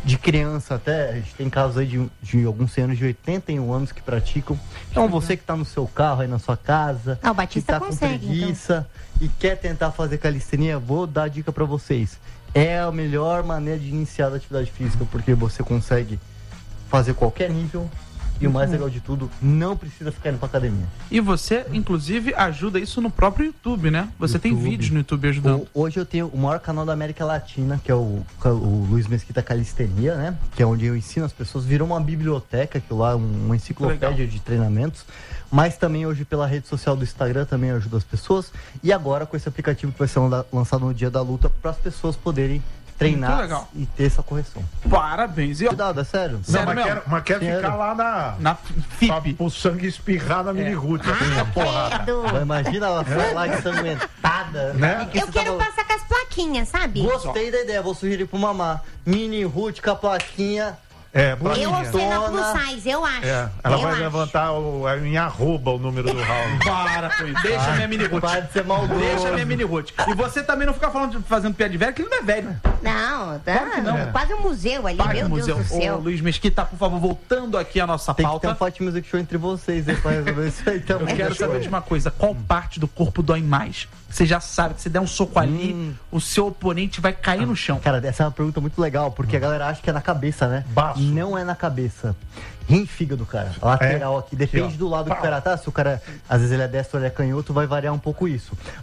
de criança até, a gente tem casos aí de, de alguns senhores de oitenta e um anos que praticam. Então você que está no seu carro aí na sua casa, Ah, o Batista que tá consegue, com preguiça e quer tentar fazer calistenia, vou dar a dica para vocês. É a melhor maneira de iniciar a atividade física, porque você consegue fazer qualquer nível e o mais legal de tudo, não precisa ficar indo pra academia. E você, inclusive, ajuda isso no próprio YouTube, né? Você tem YouTube. vídeos no YouTube ajudando. O- hoje eu tenho o maior canal da América Latina, que é o, o Luiz Mesquita Calistenia, né? Que é onde eu ensino as pessoas. Virou uma biblioteca, que lá, um- uma enciclopédia Legal. de treinamentos. Mas também hoje pela rede social do Instagram também ajuda as pessoas. E agora com esse aplicativo que vai ser lan- lançado no dia da luta, para as pessoas poderem Muito treinar legal. e ter essa correção. Parabéns. E, ó, Cuidado, é sério. Não, Sério mas mesmo? quero, mas quero Sério. ficar lá na. na F I P. Pra o sangue espirrar na mini root. assim, a porrada. Credo. Imagina ela sai lá ensanguentada. Né? Que Eu você quero tava- passar com as plaquinhas, sabe? Gostei da ideia, vou sugerir pro mamá. Mini root com a plaquinha. É, Eu plaquinha. osteno a plus size, eu acho. É, ela eu vai acho. levantar o, é, em arroba o número do round. Para com isso. Deixa a minha mini root. Para de ser maldoso. Deixa a minha mini root. E você também não fica falando de, fazendo piada de velho, que ele não é velho. Não, tá. Claro que não. Quase um museu ali, Pai meu do Deus museu. do céu. Ô, Luiz Mesquita, por favor, voltando aqui à nossa Tem que ter pauta. um Fight Music Show entre vocês aí pra resolver isso aí Eu também. quero saber de uma coisa, qual parte do corpo dói mais? Você já sabe que se der um soco ali, Hum. o seu oponente vai cair no chão. Cara, essa é uma pergunta muito legal, porque a galera acha que é na cabeça, né? Baço. Não é na cabeça. Rim e fígado, cara. A lateral aqui. Depende Aqui, ó. do lado que o Pau. cara tá. Se o cara, às vezes ele é destro ou ele é canhoto, vai variar um pouco isso.